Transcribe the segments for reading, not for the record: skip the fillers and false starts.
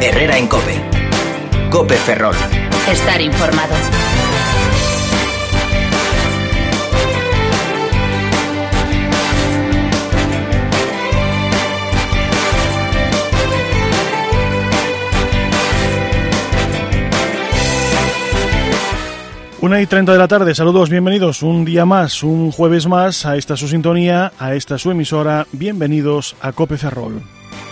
Herrera en COPE. COPE Ferrol. Estar informado. Una y 30 de la tarde, saludos, bienvenidos un día más, un jueves más a esta su sintonía, a esta su emisora, bienvenidos a COPE Ferrol.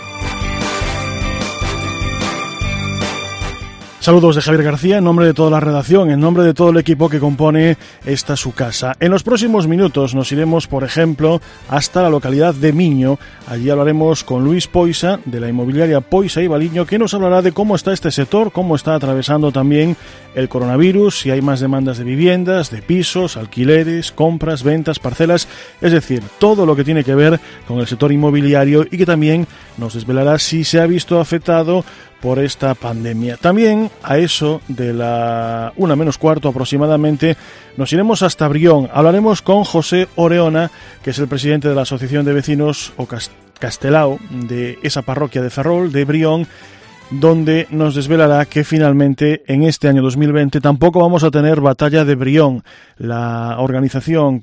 Saludos de Javier García en nombre de toda la redacción, en nombre de todo el equipo que compone esta su casa. En los próximos minutos nos iremos, por ejemplo, hasta la localidad de Miño. Allí hablaremos con Luis Poisa, de la inmobiliaria Poisa y Baliño, que nos hablará de cómo está este sector, cómo está atravesando también el coronavirus, si hay más demandas de viviendas, de pisos, alquileres, compras, ventas, parcelas, es decir, todo lo que tiene que ver con el sector inmobiliario y que también nos desvelará si se ha visto afectado por esta pandemia. También a eso de la 1:45 aproximadamente nos iremos hasta Brión. Hablaremos con José Oreona, que es el presidente de la Asociación de Vecinos o Castelao de esa parroquia de Ferrol, de Brión, donde nos desvelará que finalmente en este año 2020 tampoco vamos a tener Batalla de Brión. La organización,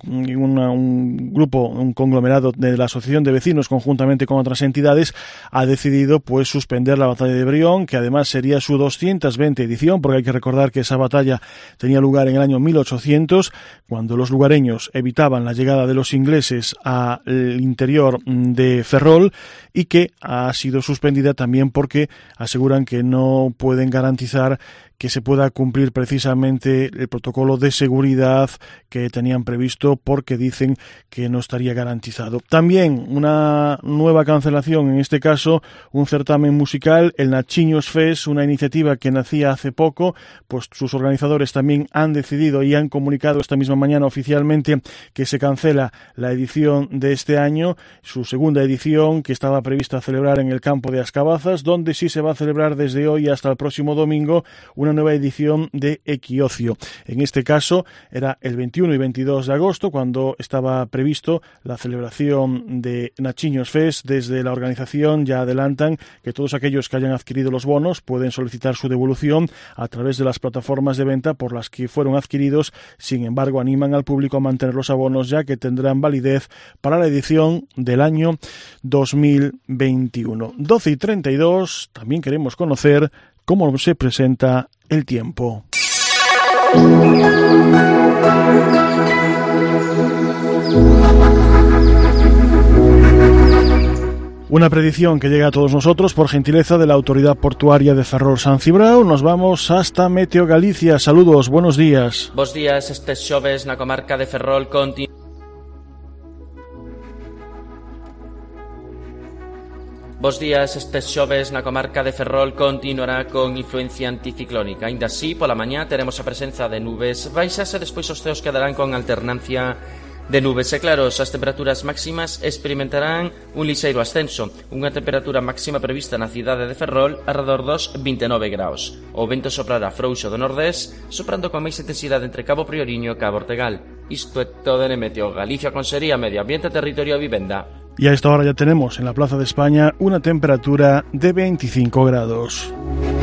un grupo, un conglomerado de la Asociación de Vecinos conjuntamente con otras entidades ha decidido pues suspender la Batalla de Brión, que además sería su 220 edición, porque hay que recordar que esa batalla tenía lugar en el año 1800, cuando los lugareños evitaban la llegada de los ingleses al interior de Ferrol, y que ha sido suspendida también porque aseguran que no pueden garantizar que se pueda cumplir precisamente el protocolo de seguridad que tenían previsto, porque dicen que no estaría garantizado. También una nueva cancelación, en este caso un certamen musical, el Nachiños Fest, una iniciativa que nacía hace poco, pues sus organizadores también han decidido y han comunicado esta misma mañana oficialmente que se cancela la edición de este año, su segunda edición que estaba prevista celebrar en el campo de Ascabazas, donde sí se va a celebrar desde hoy hasta el próximo domingo una nueva edición de Equiocio. En este caso era el 21 y 22 de agosto cuando estaba previsto la celebración de Nachiños Fest. Desde la organización ya adelantan que todos aquellos que hayan adquirido los bonos pueden solicitar su devolución a través de las plataformas de venta por las que fueron adquiridos. Sin embargo, animan al público a mantener los abonos, ya que tendrán validez para la edición del año 2021. 12 y 32, también queremos conocer cómo se presenta el tiempo. Una predicción que llega a todos nosotros por gentileza de la Autoridad Portuaria de Ferrol San Cibrao. Nos vamos hasta Meteo Galicia. Saludos, buenos días. Bos días, este xoves na comarca de Ferrol Bos días, estes xoves na comarca de Ferrol continuará con influencia anticiclónica. Ainda así, pola mañá teremos a presenza de nubes baixas e despois os ceos quedarán con alternancia de nubes e claros. As temperaturas máximas experimentarán un lixeiro ascenso, unha temperatura máxima prevista na cidade de Ferrol alrededor dos 29 graus. O vento soprará frouxo do nordés, soprando con máis intensidade entre Cabo Prioriño e Cabo Ortegal. Isto é todo en Meteo Galicia, Consellería Medio Ambiente, Territorio e Vivenda. Y a esta hora ya tenemos en la Plaza de España una temperatura de 25 grados.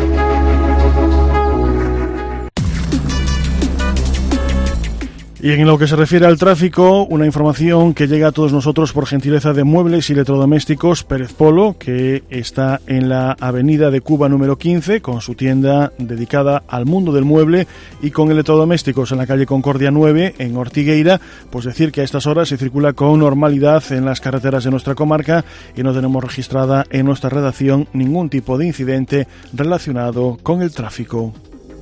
Y en lo que se refiere al tráfico, una información que llega a todos nosotros por gentileza de Muebles y Electrodomésticos Pérez Polo, que está en la avenida de Cuba número 15, con su tienda dedicada al mundo del mueble, y con electrodomésticos en la calle Concordia 9, en Ortigueira. Pues decir que a estas horas se circula con normalidad en las carreteras de nuestra comarca y no tenemos registrada en nuestra redacción ningún tipo de incidente relacionado con el tráfico.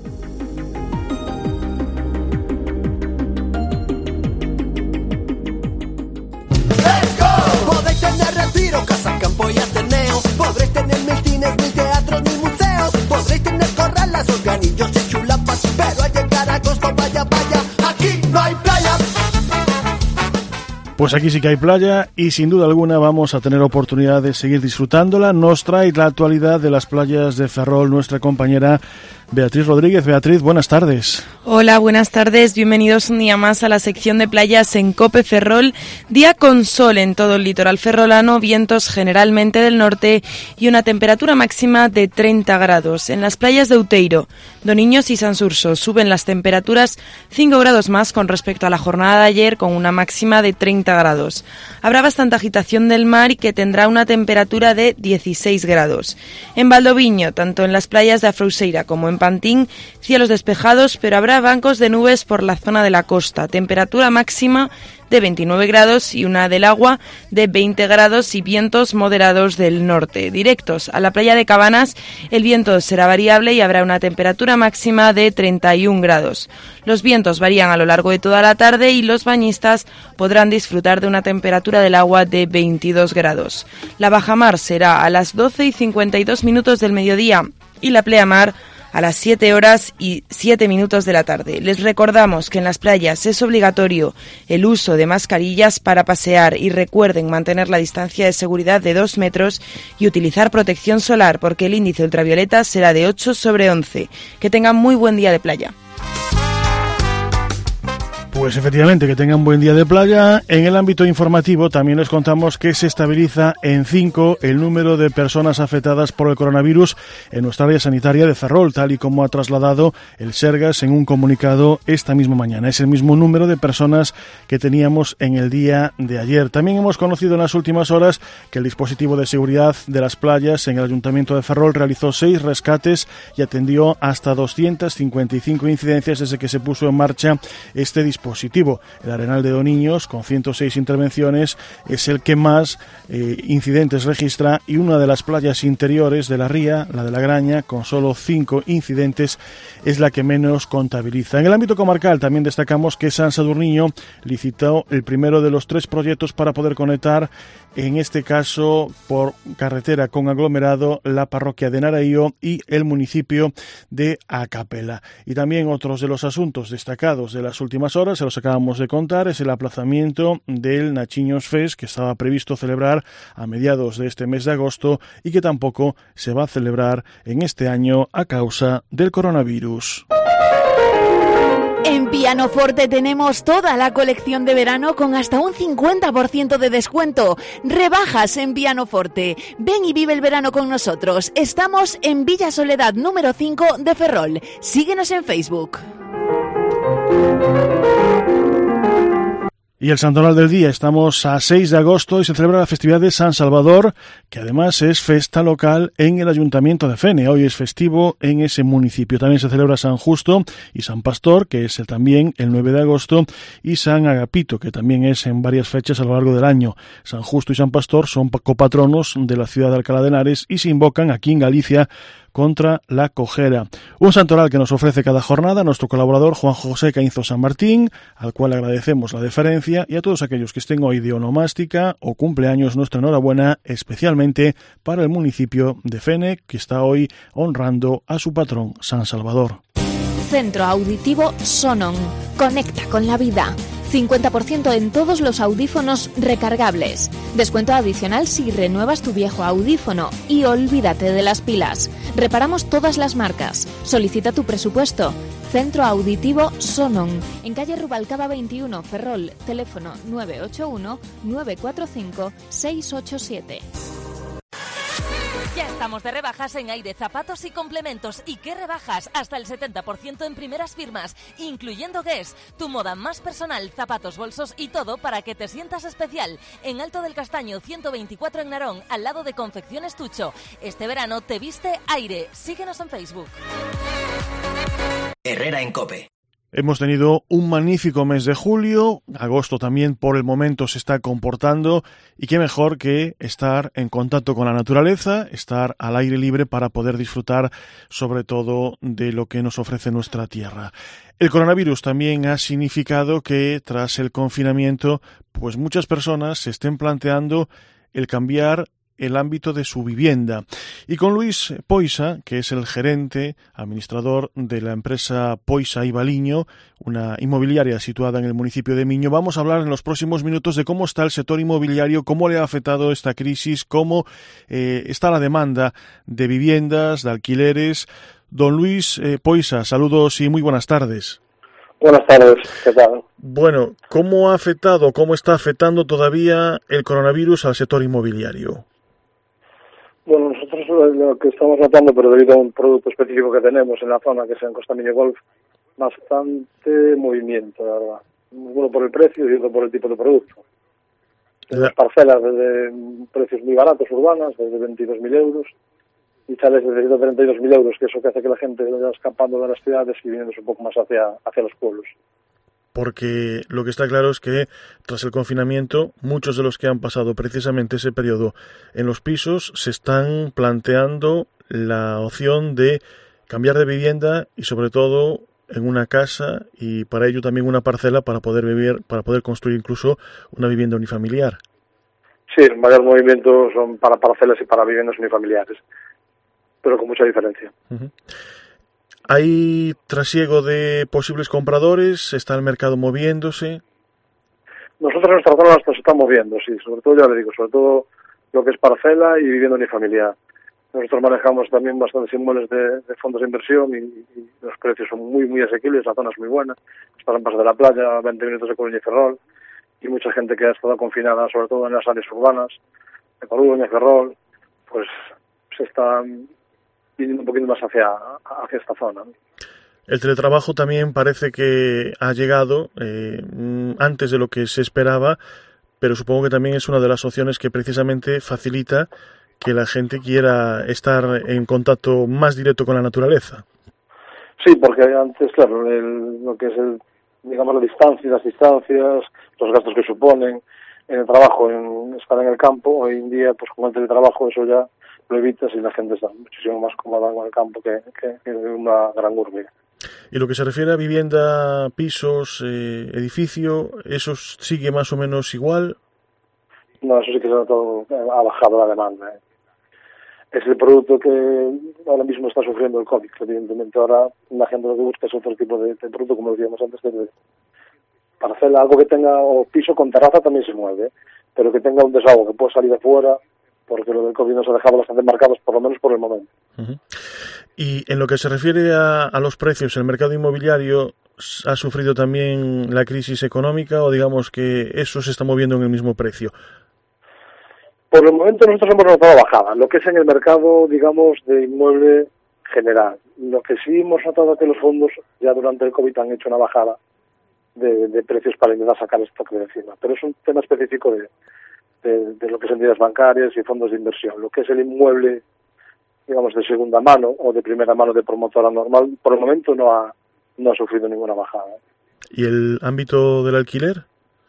Pues aquí sí que hay playa y sin duda alguna vamos a tener oportunidad de seguir disfrutándola. Nos trae la actualidad de las playas de Ferrol nuestra compañera Beatriz Rodríguez. Beatriz, buenas tardes. Hola, buenas tardes. Bienvenidos un día más a la sección de playas en COPE Ferrol. Día con sol en todo el litoral ferrolano, vientos generalmente del norte y una temperatura máxima de 30 grados. En las playas de Outeiro, Doniños y Sansurso suben las temperaturas 5 grados más con respecto a la jornada de ayer, con una máxima de 30 grados. Habrá bastante agitación del mar y que tendrá una temperatura de 16 grados. En Valdoviño, tanto en las playas de Afrouseira como en Pantín, cielos despejados, pero habrá bancos de nubes por la zona de la costa. Temperatura máxima de 29 grados y una del agua de 20 grados y vientos moderados del norte. Directos a la playa de Cabanas, el viento será variable y habrá una temperatura máxima de 31 grados. Los vientos varían a lo largo de toda la tarde y los bañistas podrán disfrutar de una temperatura del agua de 22 grados. La bajamar será a las 12:52 del mediodía y la pleamar a las 7:07 de la tarde. Les recordamos que en las playas es obligatorio el uso de mascarillas para pasear y recuerden mantener la distancia de seguridad de 2 metros y utilizar protección solar porque el índice ultravioleta será de 8/11. Que tengan muy buen día de playa. Pues efectivamente, que tengan buen día de playa. En el ámbito informativo también les contamos que se estabiliza en 5 el número de personas afectadas por el coronavirus en nuestra área sanitaria de Ferrol, tal y como ha trasladado el Sergas en un comunicado esta misma mañana. Es el mismo número de personas que teníamos en el día de ayer. También hemos conocido en las últimas horas que el dispositivo de seguridad de las playas en el Ayuntamiento de Ferrol realizó 6 rescates y atendió hasta 255 incidencias desde que se puso en marcha este dispositivo. El Arenal de Doniños, con 106 intervenciones, es el que más incidentes registra, y una de las playas interiores de la ría, la de la Graña, con solo 5 incidentes, es la que menos contabiliza. En el ámbito comarcal también destacamos que San Sadurniño licitó el primero de los 3 proyectos para poder conectar, en este caso por carretera con aglomerado, la parroquia de Naraío y el municipio de Acapela. Y también otros de los asuntos destacados de las últimas horas, se los acabamos de contar, es el aplazamiento del Nachiños Fest, que estaba previsto celebrar a mediados de este mes de agosto y que tampoco se va a celebrar en este año a causa del coronavirus. En Pianoforte tenemos toda la colección de verano con hasta un 50% de descuento. Rebajas en Pianoforte. Ven y vive el verano con nosotros. Estamos en Villa Soledad número 5 de Ferrol. Síguenos en Facebook. Y el santoral del día, estamos a 6 de agosto y se celebra la festividad de San Salvador, que además es festa local en el Ayuntamiento de Fene. Hoy es festivo en ese municipio. También se celebra San Justo y San Pastor, que es también el 9 de agosto, y San Agapito, que también es en varias fechas a lo largo del año. San Justo y San Pastor son copatronos de la ciudad de Alcalá de Henares y se invocan aquí en Galicia contra la cojera. Un santoral que nos ofrece cada jornada nuestro colaborador Juan José Caínzo San Martín, al cual agradecemos la deferencia, y a todos aquellos que estén hoy de onomástica o cumpleaños, nuestra enhorabuena, especialmente para el municipio de Fene, que está hoy honrando a su patrón San Salvador. Centro Auditivo Sonon. Conecta con la vida. 50% en todos los audífonos recargables. Descuento adicional si renuevas tu viejo audífono y olvídate de las pilas. Reparamos todas las marcas. Solicita tu presupuesto. Centro Auditivo Sonon. En calle Rubalcaba 21, Ferrol. Teléfono 981-945-687. Ya estamos de rebajas en Aire, zapatos y complementos. ¿Y qué rebajas? Hasta el 70% en primeras firmas, incluyendo Guess, tu moda más personal, zapatos, bolsos y todo para que te sientas especial. En Alto del Castaño, 124 en Narón, al lado de Confecciones Tucho. Este verano te viste Aire. Síguenos en Facebook. Herrera en COPE. Hemos tenido un magnífico mes de julio, agosto también por el momento se está comportando, y qué mejor que estar en contacto con la naturaleza, estar al aire libre para poder disfrutar sobre todo de lo que nos ofrece nuestra tierra. El coronavirus también ha significado que tras el confinamiento, pues muchas personas se estén planteando el cambiar el ámbito de su vivienda. Y con Luis Poisa, que es el gerente, administrador de la empresa Poisa y Baliño, una inmobiliaria situada en el municipio de Miño, vamos a hablar en los próximos minutos de cómo está el sector inmobiliario, cómo le ha afectado esta crisis, cómo está la demanda de viviendas, de alquileres, Don Luis Poisa, saludos y muy buenas tardes. Buenas tardes, ¿qué tal? Bueno, ¿cómo está afectando todavía el coronavirus al sector inmobiliario? Bueno, nosotros lo que estamos notando, pero debido a un producto específico que tenemos en la zona, que es en Costa Miño Golf, bastante movimiento, la verdad. Uno por el precio y otro por el tipo de producto. Tenemos parcelas desde precios muy baratos, urbanas, desde 22.000 euros, y chales de 132.000 euros, que eso que hace que la gente vaya escapando de las ciudades y viniéndose un poco más hacia los pueblos. Porque lo que está claro es que tras el confinamiento, muchos de los que han pasado precisamente ese periodo en los pisos se están planteando la opción de cambiar de vivienda y sobre todo en una casa, y para ello también una parcela para poder vivir, para poder construir incluso una vivienda unifamiliar. Sí, el mayor movimiento son para parcelas y para viviendas unifamiliares, pero con mucha diferencia. Uh-huh. ¿Hay trasiego de posibles compradores? ¿Está el mercado moviéndose? Nosotros en nuestra zona nos estamos moviendo, sí, sobre todo, ya le digo, sobre todo lo que es parcela y vivienda unifamiliar. Nosotros manejamos también bastantes inmuebles de fondos de inversión y los precios son muy, muy asequibles, la zona es muy buena. Está en Paso de la Playa, a 20 minutos de Coruña y Ferrol, y mucha gente que ha estado confinada, sobre todo en las áreas urbanas, de Coruña, Ferrol, pues se está viniendo un poquito más hacia esta zona, ¿no? El teletrabajo también parece que ha llegado antes de lo que se esperaba, pero supongo que también es una de las opciones que precisamente facilita que la gente quiera estar en contacto más directo con la naturaleza. Sí, porque antes, claro, lo que es digamos, las distancias, los gastos que suponen en el trabajo, en estar en el campo, hoy en día, pues con el teletrabajo eso ya lo evitas y la gente está muchísimo más cómoda con el campo que en una gran urbe. Y lo que se refiere a vivienda, pisos, edificio, ¿eso sigue más o menos igual? No, eso sí que se ha bajado la demanda. Es el producto que ahora mismo está sufriendo el COVID. Evidentemente ahora la gente lo que busca es otro tipo de producto, como decíamos antes, de parcela, algo que tenga, o piso con terraza también se mueve, pero que tenga un desahogo, que pueda salir de fuera, porque lo del COVID nos ha dejado bastante marcados, por lo menos por el momento. Uh-huh. Y en lo que se refiere a los precios, ¿el mercado inmobiliario ha sufrido también la crisis económica o digamos que eso se está moviendo en el mismo precio? Por el momento nosotros hemos notado bajada, lo que es en el mercado, digamos, de inmueble general. Lo que sí hemos notado es que los fondos ya durante el COVID han hecho una bajada de precios para intentar sacar esto de encima. Pero es un tema específico de lo que son entidades bancarias y fondos de inversión. Lo que es el inmueble, digamos, de segunda mano o de primera mano de promotora normal, por el momento no ha sufrido ninguna bajada. ¿Y el ámbito del alquiler?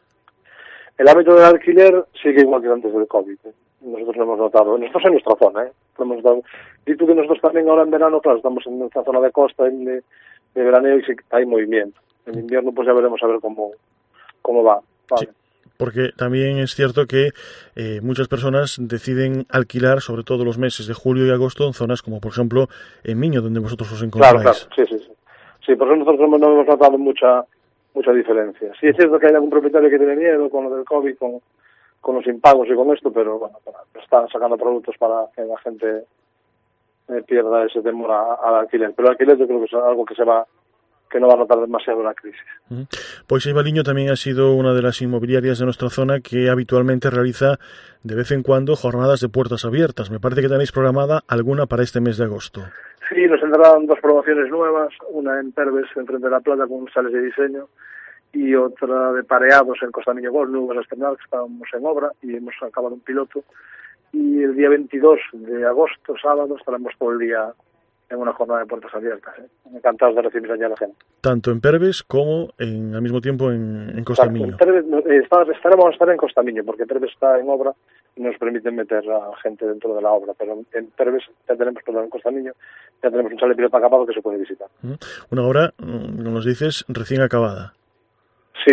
El ámbito del alquiler sigue igual que antes del COVID. Nosotros lo hemos notado. Nosotros en nuestra zona, lo hemos notado. Y tú que nosotros también ahora en verano, claro, estamos en esta zona de costa, de veraneo, y sí hay movimiento. En invierno pues ya veremos a ver cómo va. Vale. Sí, porque también es cierto que muchas personas deciden alquilar, sobre todo los meses de julio y agosto, en zonas como, por ejemplo, en Miño, donde vosotros os encontráis. Claro, sí. Sí, por eso nosotros no hemos notado mucha diferencia. Sí es cierto que hay algún propietario que tiene miedo con lo del COVID, con los impagos y con esto, pero bueno, están sacando productos para que la gente pierda ese temor al alquiler. Pero el alquiler yo creo que es algo que no va a notar demasiado la crisis. Poisa y Baliño también ha sido una de las inmobiliarias de nuestra zona que habitualmente realiza de vez en cuando jornadas de puertas abiertas. Me parece que tenéis programada alguna para este mes de agosto. Sí, nos entraron 2 promociones nuevas, una en Perves, enfrente de la playa, con sales de diseño, y otra de pareados en Costa Miño Golf, nuevos a estrenar, que estábamos en obra, y hemos acabado un piloto. Y el día 22 de agosto, sábado, estaremos todo el día en una jornada de puertas abiertas. Encantados de recibir allá a la gente. Tanto en Perves como al mismo tiempo en Costa Miño. En Perves vamos a estar en Costa Miño, porque Perves está en obra y nos permiten meter a gente dentro de la obra, pero en Perves ya tenemos, perdón, en Costa Miño, ya tenemos un chalet piloto acabado que se puede visitar. Una obra, como nos dices, recién acabada. Sí,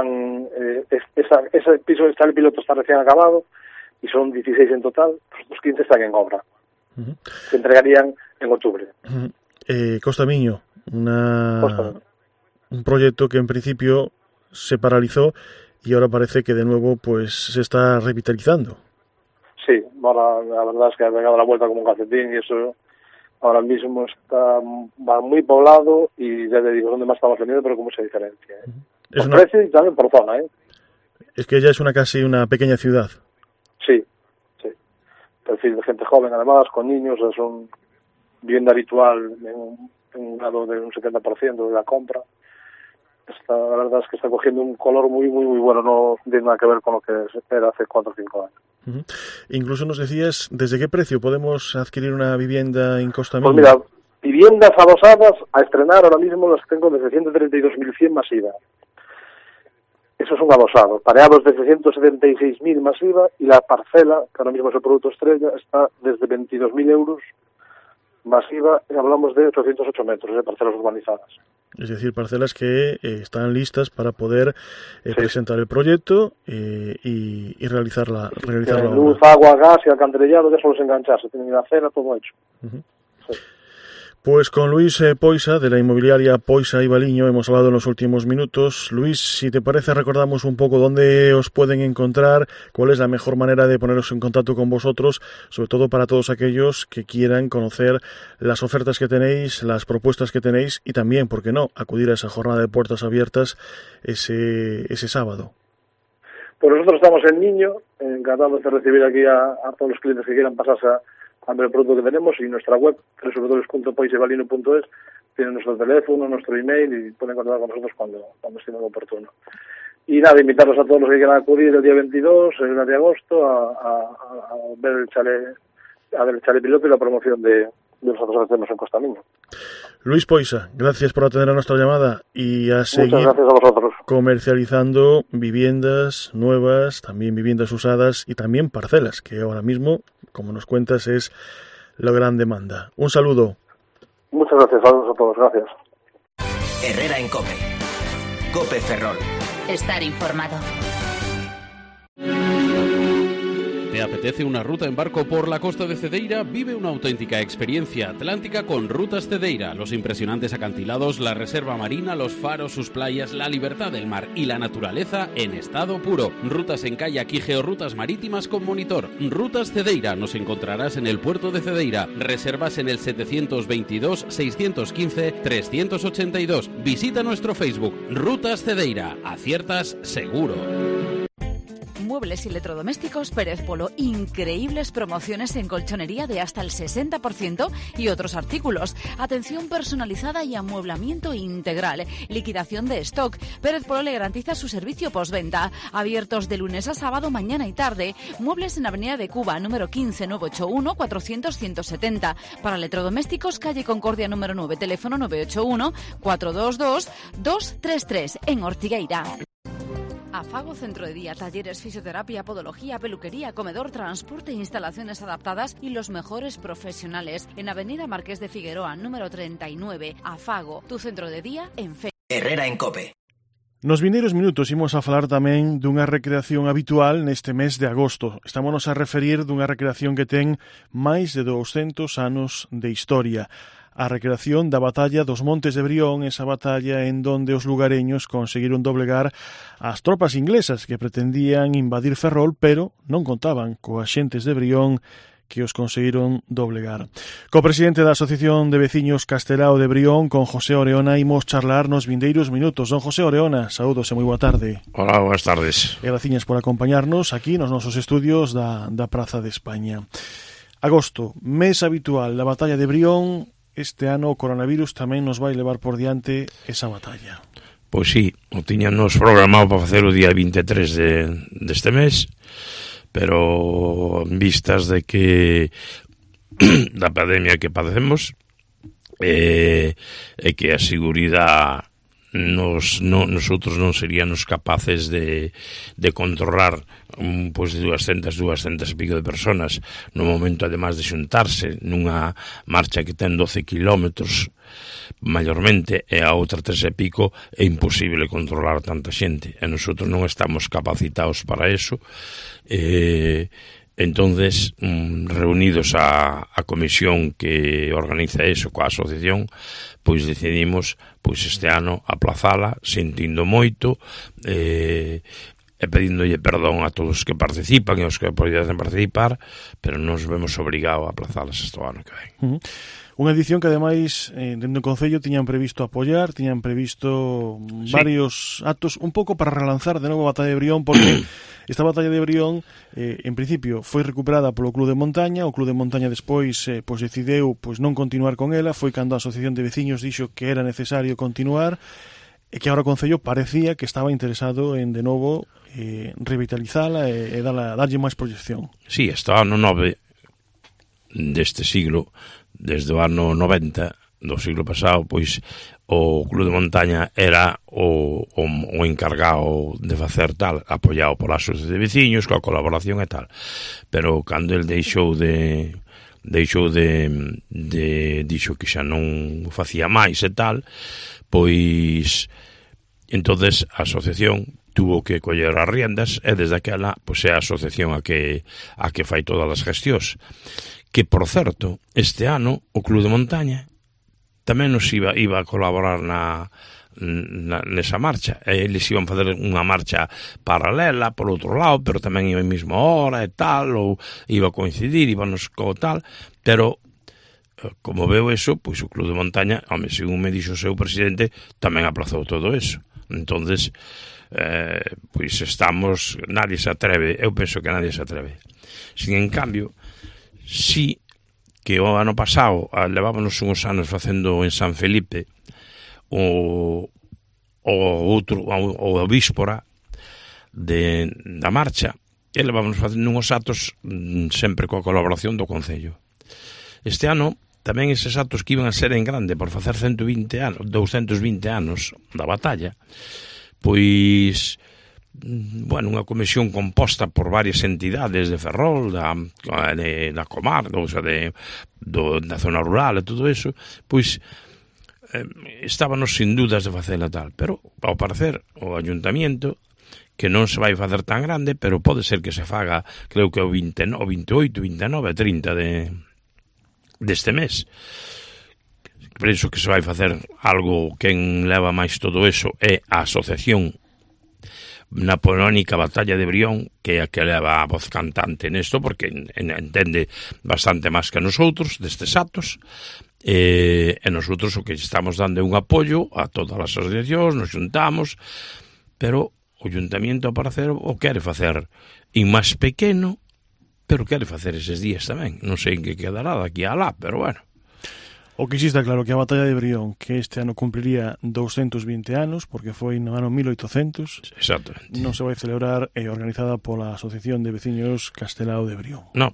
ese piso de chalet piloto está recién acabado y son 16 en total, los 15 están en obra. Se entregarían en octubre. Costa Miño, un proyecto que en principio se paralizó y ahora parece que de nuevo pues se está revitalizando. Sí, ahora la verdad es que ha pegado la vuelta como un calcetín y eso ahora mismo va muy poblado y ya te digo, es donde más estamos vendiendo, pero con mucha diferencia. Por precio y también por zona. Es que ya es casi una pequeña ciudad. Sí. Perfil de gente joven, además, con niños, es un vivienda habitual en un grado de un 70% de la compra. La verdad es que está cogiendo un color muy, muy, muy bueno, no tiene nada que ver con lo que era hace 4 o 5 años. Incluso nos decías, ¿desde qué precio podemos adquirir una vivienda en Costa Miño? Pues mira, viviendas adosadas a estrenar ahora mismo las tengo desde 132.100 masiva. Eso es un adosado. Pareados desde 176.000 masiva y la parcela, que ahora mismo es el producto estrella, está desde 22.000 euros masiva y hablamos de 808 metros de parcelas urbanizadas. Es decir, parcelas que están listas para poder presentar el proyecto y realizar la obra. Luz, agua, gas y alcantarillado, ya solo es engancharse, tienen la acera, todo hecho. Sí. Pues con Luis Poisa, de la inmobiliaria Poisa y Baliño, hemos hablado en los últimos minutos. Luis, si te parece, recordamos un poco dónde os pueden encontrar, cuál es la mejor manera de poneros en contacto con vosotros, sobre todo para todos aquellos que quieran conocer las ofertas que tenéis, las propuestas que tenéis y también, ¿por qué no?, acudir a esa jornada de puertas abiertas ese sábado. Pues nosotros estamos en Miño, encantados de recibir aquí a todos los clientes que quieran pasarse a ver el producto que tenemos, y nuestra web, www.poisabalino.es, tiene nuestro teléfono, nuestro email y pueden contactar con nosotros cuando estime oportuno. Y nada, invitarlos a todos los que quieran acudir el día 22, el día de agosto, a ver el chalet piloto y la promoción de nosotros que hacemos en Costa Miño. Luis Poisa, gracias por atender a nuestra llamada y a seguir Muchas gracias a vosotros. Comercializando viviendas nuevas, también viviendas usadas y también parcelas, que ahora mismo, como nos cuentas, es la gran demanda. Un saludo. Muchas gracias, saludos a todos, gracias. Herrera en COPE. COPE Ferrol. Estar informado. ¿Te apetece una ruta en barco por la costa de Cedeira? Vive una auténtica experiencia atlántica con Rutas Cedeira. Los impresionantes acantilados, la reserva marina, los faros, sus playas, la libertad del mar y la naturaleza en estado puro. Rutas en kayak y georrutas marítimas con monitor. Rutas Cedeira. Nos encontrarás en el puerto de Cedeira. Reservas en el 722-615-382. Visita nuestro Facebook. Rutas Cedeira. Aciertas seguro. Muebles y electrodomésticos Pérez Polo. Increíbles promociones en colchonería de hasta el 60% y otros artículos. Atención personalizada y amueblamiento integral. Liquidación de stock. Pérez Polo le garantiza su servicio postventa. Abiertos de lunes a sábado, mañana y tarde. Muebles en Avenida de Cuba, número 15, 981 400 170. Para electrodomésticos, calle Concordia número 9, teléfono 981 422 233 en Ortigueira. Afago Centro de Día, talleres, fisioterapia, podología, peluquería, comedor, transporte, instalaciones adaptadas y los mejores profesionales. En Avenida Marqués de Figueroa, número 39. Afago, tu centro de día en Fe. Herrera en COPE. Nos vindeiros minutos imos a falar tamén dunha recreación habitual neste mes de agosto. Estámonos a referir dunha recreación que ten máis de 200 anos de historia. A recreación da batalla dos Montes de Brión, esa batalla en donde os lugareños conseguiron doblegar as tropas inglesas que pretendían invadir Ferrol, pero non contaban coas xentes de Brión que os conseguiron doblegar. Co presidente da Asociación de Veciños Castelao de Brión, con José Oreona, imos charlar nos vindeiros minutos. Don José Oreona, saúdos e moi boa tarde. Hola, boas tardes. E graciñas por acompañarnos aquí nos nosos estudios da Praza de España. Agosto, mes habitual da batalla de Brión. Este ano o coronavirus tamén nos vai levar por diante esa batalla. Pois sí, o tiñanos programado para facer o día 23 deste mes, pero en vistas de que da pandemia que padecemos e que a seguridade nosotros non seríamos capaces de controlar pois de 200 e pico de personas no momento, además de xuntarse nunha marcha que ten 12 kilómetros maiormente e a outra 3 e pico, é imposible controlar tanta xente e nosotros non estamos capacitados para eso. Entonces, reunidos a comisión que organiza eso coa asociación, pois decidimos pois este ano aplazala, sentindo moito e pedíndolle perdón a todos os que participan e aos que poden participar, pero nos vemos obrigados a aplazalas este ano que ven. Unha edición que ademais dentro do Concello tiñan previsto apoiar, tiñan previsto varios actos un pouco para relanzar de novo a Batalla de Brión, porque esta Batalla de Brión en principio foi recuperada polo Club de Montaña. O Club de Montaña despois decideu non continuar con ela. Foi cando a Asociación de Veciños dixo que era necesario continuar e que agora o Concello parecía que estaba interesado en de novo revitalizala e darlle máis proyección. Sí, está ano 9 deste siglo, desde o ano 90 do siglo pasado, pois o Club de Montaña era o encargado de facer tal, apoiado pola Asociación de Veciños, coa colaboración e tal. Pero cando el dixo que xa non facía máis e tal, pois entonces a asociación tuvo que coller as riendas e desde aquela pois é a asociación a que fai todas as gestións. Que, por certo, este ano o Club de Montaña tamén nos iba a colaborar nesa marcha. Eles iban fazer unha marcha paralela por outro lado, pero tamén iba a mesma hora e tal, ou iba a coincidir, íbanos co tal, pero como veo eso, pois o Club de Montaña, home, según me dixo o seu presidente, tamén aplazou todo eso. Entonces, pois estamos, nadie se atreve, eu penso que nadie se atreve. Sin en cambio, sí que o ano pasado levábamos uns anos facendo en San Felipe o víspora da marcha, e levábamos facendo uns atos sempre coa colaboración do Concello. Este ano tamén eses atos que iban a ser en grande por facer 220 anos da batalla, pois unha comisión composta por varias entidades de Ferrol, da comarca, da zona rural e todo eso, pois estábamos sin dudas de facela tal, pero ao parecer o ayuntamiento, que non se vai facer tan grande, pero pode ser que se faga, creo que o 28, 29, 30 deste mes. Penso que se vai facer algo. Quen leva máis todo eso é a asociación napoleónica Batalla de Brión, que é a que leva a voz cantante nesto, porque entende bastante máis que nosotros destes actos, e nosotros o que estamos dando é un apoio a todas as asociacións, nos juntamos, pero o ayuntamiento, ao parecer, o quere facer en máis pequeno, pero quere facer eses días tamén. Non sei en que quedará daqui a lá, pero bueno. O que sí está claro que a Batalla de Brión, que este ano cumpliría 220 anos, porque foi no ano 1800, exactamente, non se vai celebrar, organizada pola Asociación de Veciños Castelao de Brión. Non,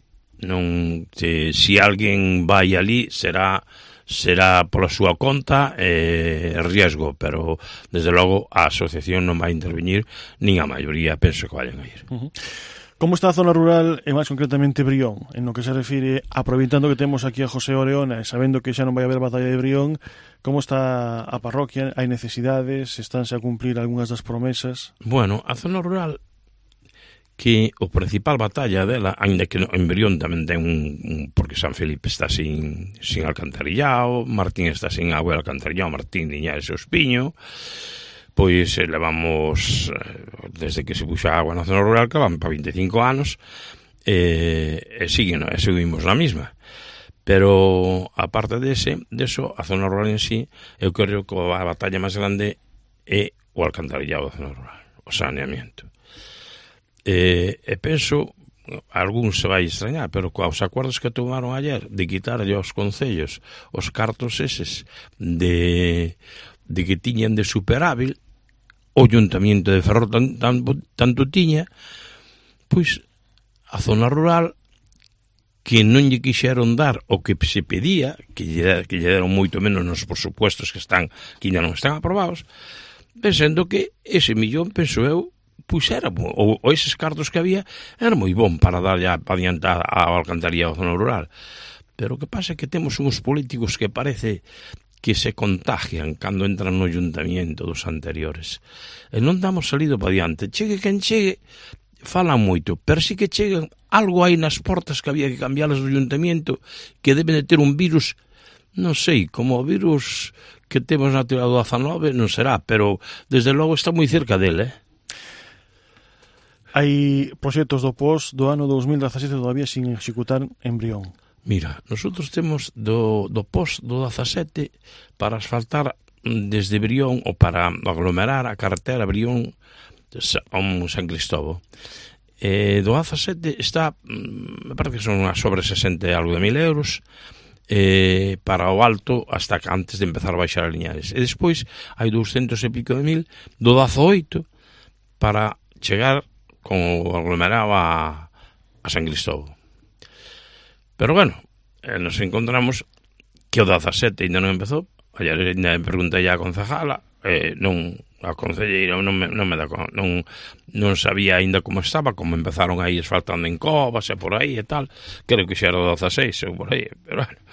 se alguén vai ali será pola súa conta riesgo, pero desde logo a asociación non vai intervenir, nin a maioría penso que vayan a ir. Como está a zona rural, e máis concretamente Brión, en lo que se refire, aproveitando que temos aquí a José Oreona e sabendo que xa non vai haber Batalla de Brión, como está a parroquia? Hai necesidades? Estánse a cumplir algunhas das promesas? Bueno, a zona rural, que o principal batalla dela, ainda que en Brión tamén ten porque San Felipe está sin alcantarillao, Martín está sin agua de alcantarillao, Martín, Liñares e Ospiño, pois levamos desde que se puxa agua na zona rural, que van para 25 anos, e seguimos na mesma. Pero aparte deso, a zona rural en sí, eu creo que a batalla máis grande é o alcantarillado da zona rural, o saneamiento. E penso, algún se vai extrañar, pero coa os acordos que tomaron ayer de quitarlle aos concellos os cartos eses de que tiñan de superávit, o Ayuntamiento de Ferrol tanto tiña, pois a zona rural, que non lle quixeron dar o que se pedía, que lle deron moito menos nos presupuestos que ainda non están aprobados, pensando que ese millón, penso eu, pois era, ou eses cartos que había, era moi bon para darlle adiantar ao alcantarillado da zona rural. Pero o que pasa é que temos uns políticos que parece que se contagian cando entran no ayuntamiento dos anteriores. E non damos salido para diante. Chegue quen chegue, falan moito, pero si que chegan algo aí nas portas que había que cambiarlas do ayuntamiento, que deben de ter un virus, non sei, como o virus que temos na teoría do 19, non será, pero desde logo está moi cerca dele, Hai proxectos do POS do ano 2017 todavía sin executar en Brión. Mira, nosotros temos do post do 17 para asfaltar desde Brión ou para aglomerar a carretera Brión a San Cristóbal. Do 17 está, me parece que son sobre 60 e algo de 1.000 euros, para o alto hasta antes de empezar a baixar a Liñares. E despois hai 200 e pico de mil do 18 para chegar con o aglomerado a San Cristóbal. Pero bueno, nos encontramos que o 17 ainda non empezou. Ayer ainda me preguntei a concejala, a concelleira non sabía ainda como estaba, como empezaron aí asfaltando en Covas e por aí e tal. Creo que xa era o 16 ou por aí, pero bueno.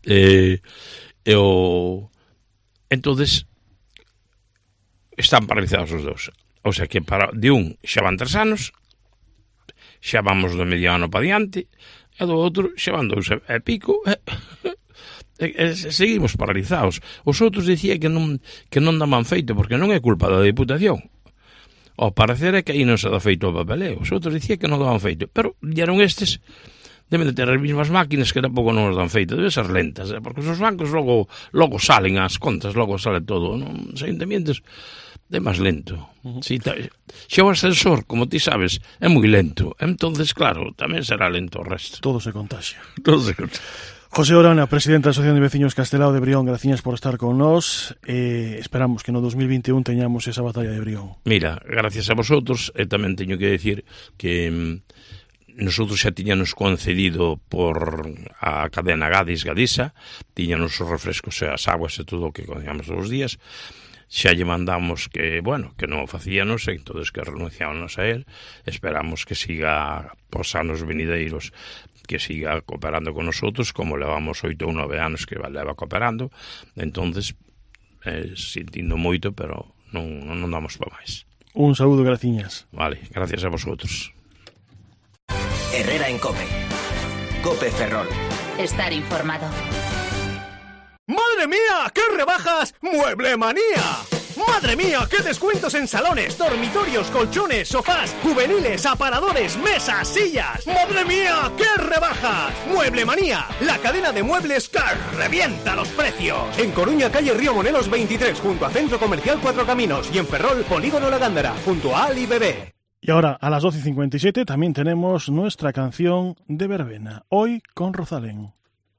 Entonces están paralizados os dous. O sea que de un xa van 3 anos, xa vamos do medio ano para diante, e do outro xa van 2 e pico, seguimos paralizados. Os outros dicía que non daban feito, porque non é culpa da Diputación. Ao parecer é que aí non se dá feito o papeleo. Os outros dicía que non daban feito, pero eran estes, deben de ter as mismas máquinas que tampouco non os dan feito, deben ser lentas, porque os bancos logo salen as contas, logo sale todo, non? Os ayuntamientos é máis lento. Si, xa o ascensor, como ti sabes, é moi lento. Entonces, claro, tamén será lento o resto. Todo se contagia. José Orana, presidente da Asociación de Veciños Castelao de Brión, graciñas por estar con nós. Esperamos que no 2021 teñamos esa batalla de Brión. Mira, gracias a vosotros, tamén teño que decir que nosotros xa tiñanos concedido por a cadena Gadis-Gadisa, tiñanos os refrescos e as aguas e todo o que comíamos todos os días. Xa lle mandamos que, bueno, que non o facíanos, e entonces que renunciábamos a él. Esperamos que siga por anos venideiros, que siga cooperando con nosotros, como levamos 8 ou 9 anos que leva cooperando. Entonces, sintindo moito, pero non damos para máis. Un saúdo, graciñas. Vale, gracias a vosotros. Herrera en COPE. COPE Ferrol. Estar informado. ¡Madre mía! ¡Qué rebajas! ¡Mueble Manía! ¡Madre mía! ¡Qué descuentos en salones, dormitorios, colchones, sofás, juveniles, aparadores, mesas, sillas! ¡Madre mía! ¡Qué rebajas! ¡Mueble Manía! La cadena de muebles que revienta los precios. En Coruña, calle Río Monelos 23, junto a Centro Comercial Cuatro Caminos. Y en Ferrol, Polígono La Gándara, junto a Ali Bebé. Y ahora, a las 12:57, también tenemos nuestra canción de verbena. Hoy con Rosalén.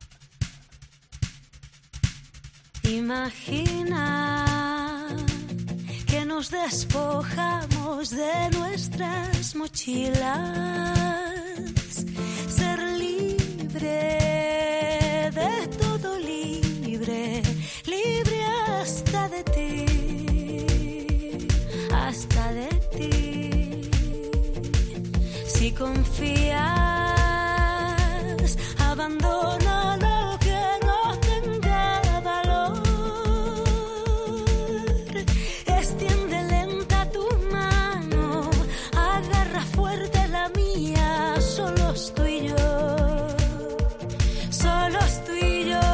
Imagina que nos despojamos de nuestras mochilas, ser libre de todo, libre, libre hasta de ti, hasta de ti. Si confías, abandona lo que no tenga valor. Extiende lenta tu mano, agarra fuerte la mía. Solos tú y yo, solos tú y yo.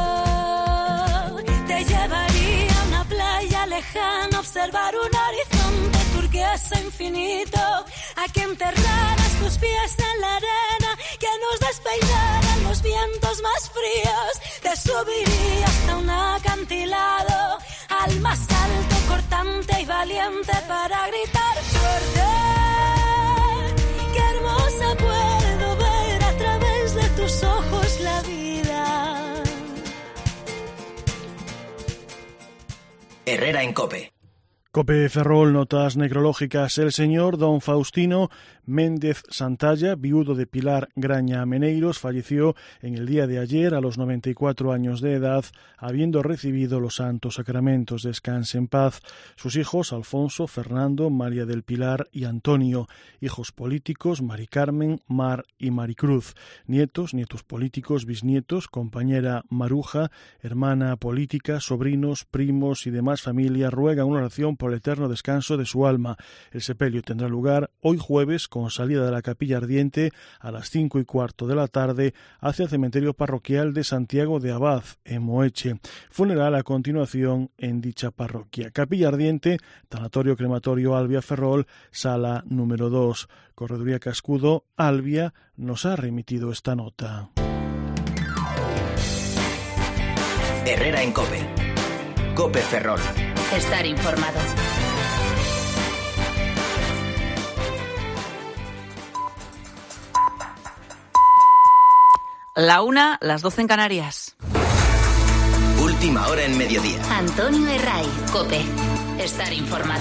Te llevaría a una playa lejana, observar un horizonte turquesa infinito. A que enterraras tus pies en la arena, que nos despeinaran los vientos más fríos. Te subiría hasta un acantilado, al más alto, cortante y valiente, para gritar fuerte. Qué hermosa puedo ver a través de tus ojos la vida. Herrera en COPE. COPE Ferrol, notas necrológicas. El señor don Faustino Méndez Santalla, viudo de Pilar Graña Meneiros, falleció en el día de ayer a los 94 años de edad, habiendo recibido los santos sacramentos. Descanse en paz. Sus hijos, Alfonso, Fernando, María del Pilar y Antonio. Hijos políticos, Mari Carmen, Mar y Maricruz. Nietos, nietos políticos, bisnietos, compañera Maruja, hermana política, sobrinos, primos y demás familia ruegan una oración por el eterno descanso de su alma. El sepelio tendrá lugar hoy jueves, con salida de la Capilla Ardiente a las 5:15 de la tarde hacia el cementerio parroquial de Santiago de Abad, en Moeche. Funeral a continuación en dicha parroquia. Capilla Ardiente, tanatorio crematorio Albia Ferrol, sala número 2. Correduría Cascudo, Albia, nos ha remitido esta nota. Herrera en COPE. COPE Ferrol. Estar informado. La 1, las 12 en Canarias. Última hora en mediodía. Antonio Herray, COPE. Estar informado.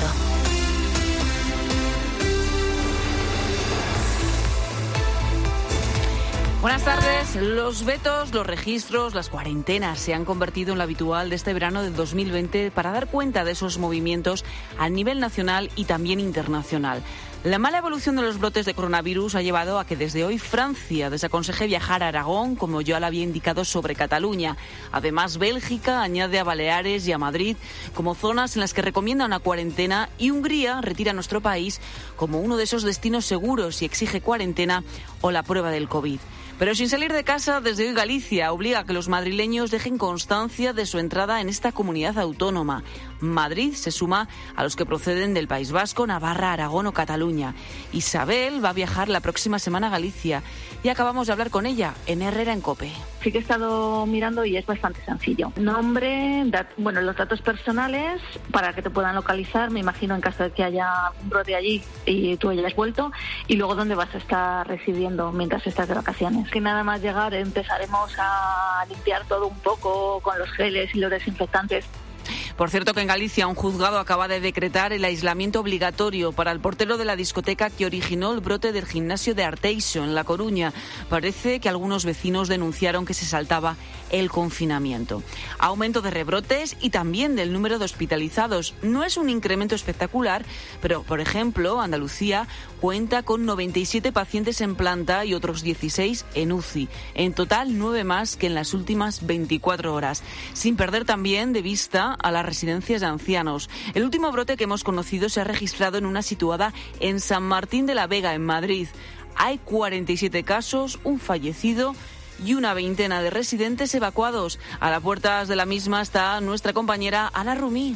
Buenas tardes. Los vetos, los registros, las cuarentenas se han convertido en lo habitual de este verano del 2020 para dar cuenta de esos movimientos a nivel nacional y también internacional. La mala evolución de los brotes de coronavirus ha llevado a que desde hoy Francia desaconseje viajar a Aragón, como ya lo había indicado sobre Cataluña. Además, Bélgica añade a Baleares y a Madrid como zonas en las que recomienda una cuarentena, y Hungría retira a nuestro país como uno de esos destinos seguros y exige cuarentena o la prueba del COVID. Pero sin salir de casa, desde hoy Galicia obliga a que los madrileños dejen constancia de su entrada en esta comunidad autónoma. Madrid se suma a los que proceden del País Vasco, Navarra, Aragón o Cataluña. Isabel va a viajar la próxima semana a Galicia y acabamos de hablar con ella en Herrera en COPE. Sí que he estado mirando y es bastante sencillo. Nombre, los datos personales para que te puedan localizar, me imagino en caso de que haya un brote allí y tú hayas vuelto, y luego dónde vas a estar residiendo mientras estás de vacaciones. Que nada más llegar empezaremos a limpiar todo un poco con los geles y los desinfectantes. Por cierto, que en Galicia un juzgado acaba de decretar el aislamiento obligatorio para el portero de la discoteca que originó el brote del gimnasio de Arteixo, en La Coruña. Parece que algunos vecinos denunciaron que se saltaba el confinamiento. Aumento de rebrotes y también del número de hospitalizados. No es un incremento espectacular, pero, por ejemplo, Andalucía cuenta con 97 pacientes en planta y otros 16 en UCI. En total, 9 más que en las últimas 24 horas. Sin perder también de vista a las residencias de ancianos. El último brote que hemos conocido se ha registrado en una situada en San Martín de la Vega, en Madrid. Hay 47 casos, un fallecido y una veintena de residentes evacuados. A las puertas de la misma está nuestra compañera Ana Rumí.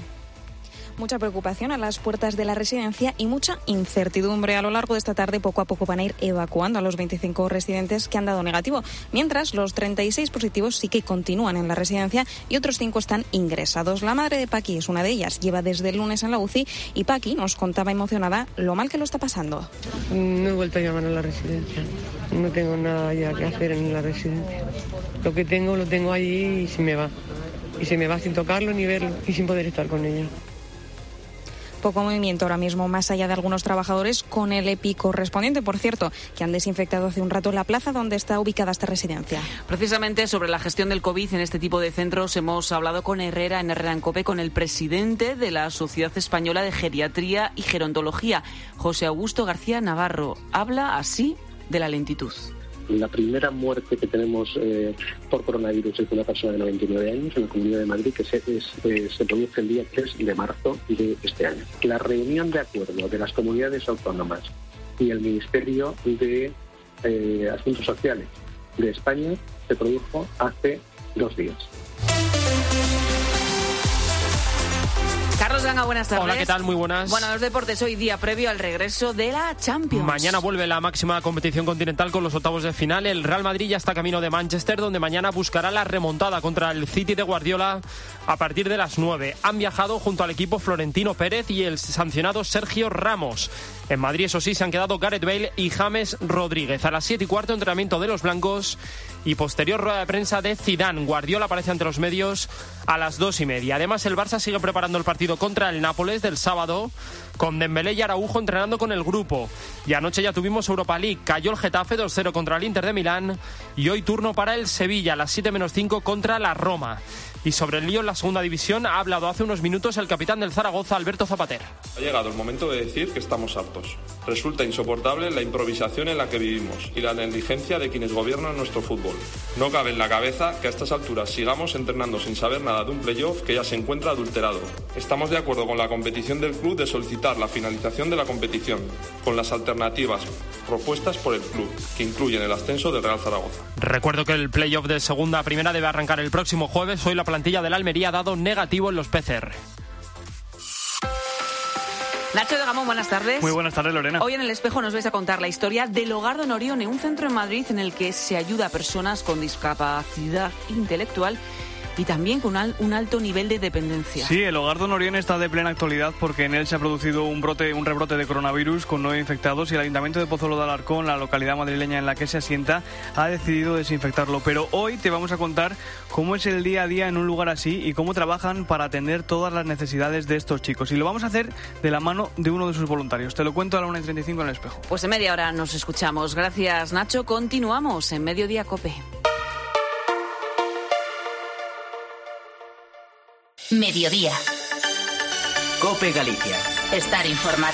Mucha preocupación a las puertas de la residencia y mucha incertidumbre. A lo largo de esta tarde, poco a poco van a ir evacuando a los 25 residentes que han dado negativo, mientras los 36 positivos sí que continúan en la residencia y otros 5 están ingresados. La madre de Paqui es una de ellas, lleva desde el lunes en la UCI, y Paqui nos contaba emocionada lo mal que lo está pasando. No he vuelto a llamar a la residencia, no tengo nada ya que hacer en la residencia. Lo que tengo lo tengo allí y se me va sin tocarlo ni verlo y sin poder estar con ella. Poco movimiento ahora mismo, más allá de algunos trabajadores con el EPI correspondiente, por cierto, que han desinfectado hace un rato la plaza donde está ubicada esta residencia. Precisamente sobre la gestión del COVID en este tipo de centros hemos hablado con Herrera en Herrera en COPE, con el presidente de la Sociedad Española de Geriatría y Gerontología, José Augusto García Navarro. Habla así de la lentitud. La primera muerte que tenemos por coronavirus es de una persona de 99 años en la Comunidad de Madrid, que se produce el día 3 de marzo de este año. La reunión de acuerdo de las comunidades autónomas y el Ministerio de Asuntos Sociales de España se produjo hace 2 días. Carlos Ganga, buenas tardes. Hola, ¿qué tal? Muy buenas. Bueno, los deportes, hoy día previo al regreso de la Champions. Mañana vuelve la máxima competición continental con los octavos de final. El Real Madrid ya está camino de Manchester, donde mañana buscará la remontada contra el City de Guardiola a partir de las 9. Han viajado junto al equipo Florentino Pérez y el sancionado Sergio Ramos. En Madrid, eso sí, se han quedado Gareth Bale y James Rodríguez. A las 7:15, entrenamiento de los blancos y posterior rueda de prensa de Zidane. Guardiola aparece ante los medios a las 2:30. Además, el Barça sigue preparando el partido contra el Nápoles del sábado, con Dembélé y Araujo entrenando con el grupo. Y anoche ya tuvimos Europa League. Cayó el Getafe 2-0 contra el Inter de Milán y hoy turno para el Sevilla a las 7:05 contra la Roma. Y sobre el lío en la segunda división ha hablado hace unos minutos el capitán del Zaragoza, Alberto Zapater. Ha llegado el momento de decir que estamos hartos. Resulta insoportable la improvisación en la que vivimos y la negligencia de quienes gobiernan nuestro fútbol. No cabe en la cabeza que a estas alturas sigamos entrenando sin saber nada de un playoff que ya se encuentra adulterado. Estamos de acuerdo con la competición del club de solicitar la finalización de la competición, con las alternativas propuestas por el club, que incluyen el ascenso del Real Zaragoza. Recuerdo que el playoff de segunda a primera debe arrancar el próximo jueves. Hoy la plantilla del Almería ha dado negativo en los PCR. Nacho de Gamón, buenas tardes. Muy buenas tardes, Lorena. Hoy en El Espejo nos vais a contar la historia del Hogar Don Orione, un centro en Madrid en el que se ayuda a personas con discapacidad intelectual y también con un alto nivel de dependencia. Sí, el hogar Don Orión está de plena actualidad porque en él se ha producido un rebrote de coronavirus con 9 infectados y el Ayuntamiento de Pozuelo de Alarcón, la localidad madrileña en la que se asienta, ha decidido desinfectarlo. Pero hoy te vamos a contar cómo es el día a día en un lugar así y cómo trabajan para atender todas las necesidades de estos chicos. Y lo vamos a hacer de la mano de uno de sus voluntarios. Te lo cuento a la 1:35 en El Espejo. Pues en media hora nos escuchamos. Gracias, Nacho. Continuamos en Mediodía COPE. Mediodía. COPE Galicia. Estar informado.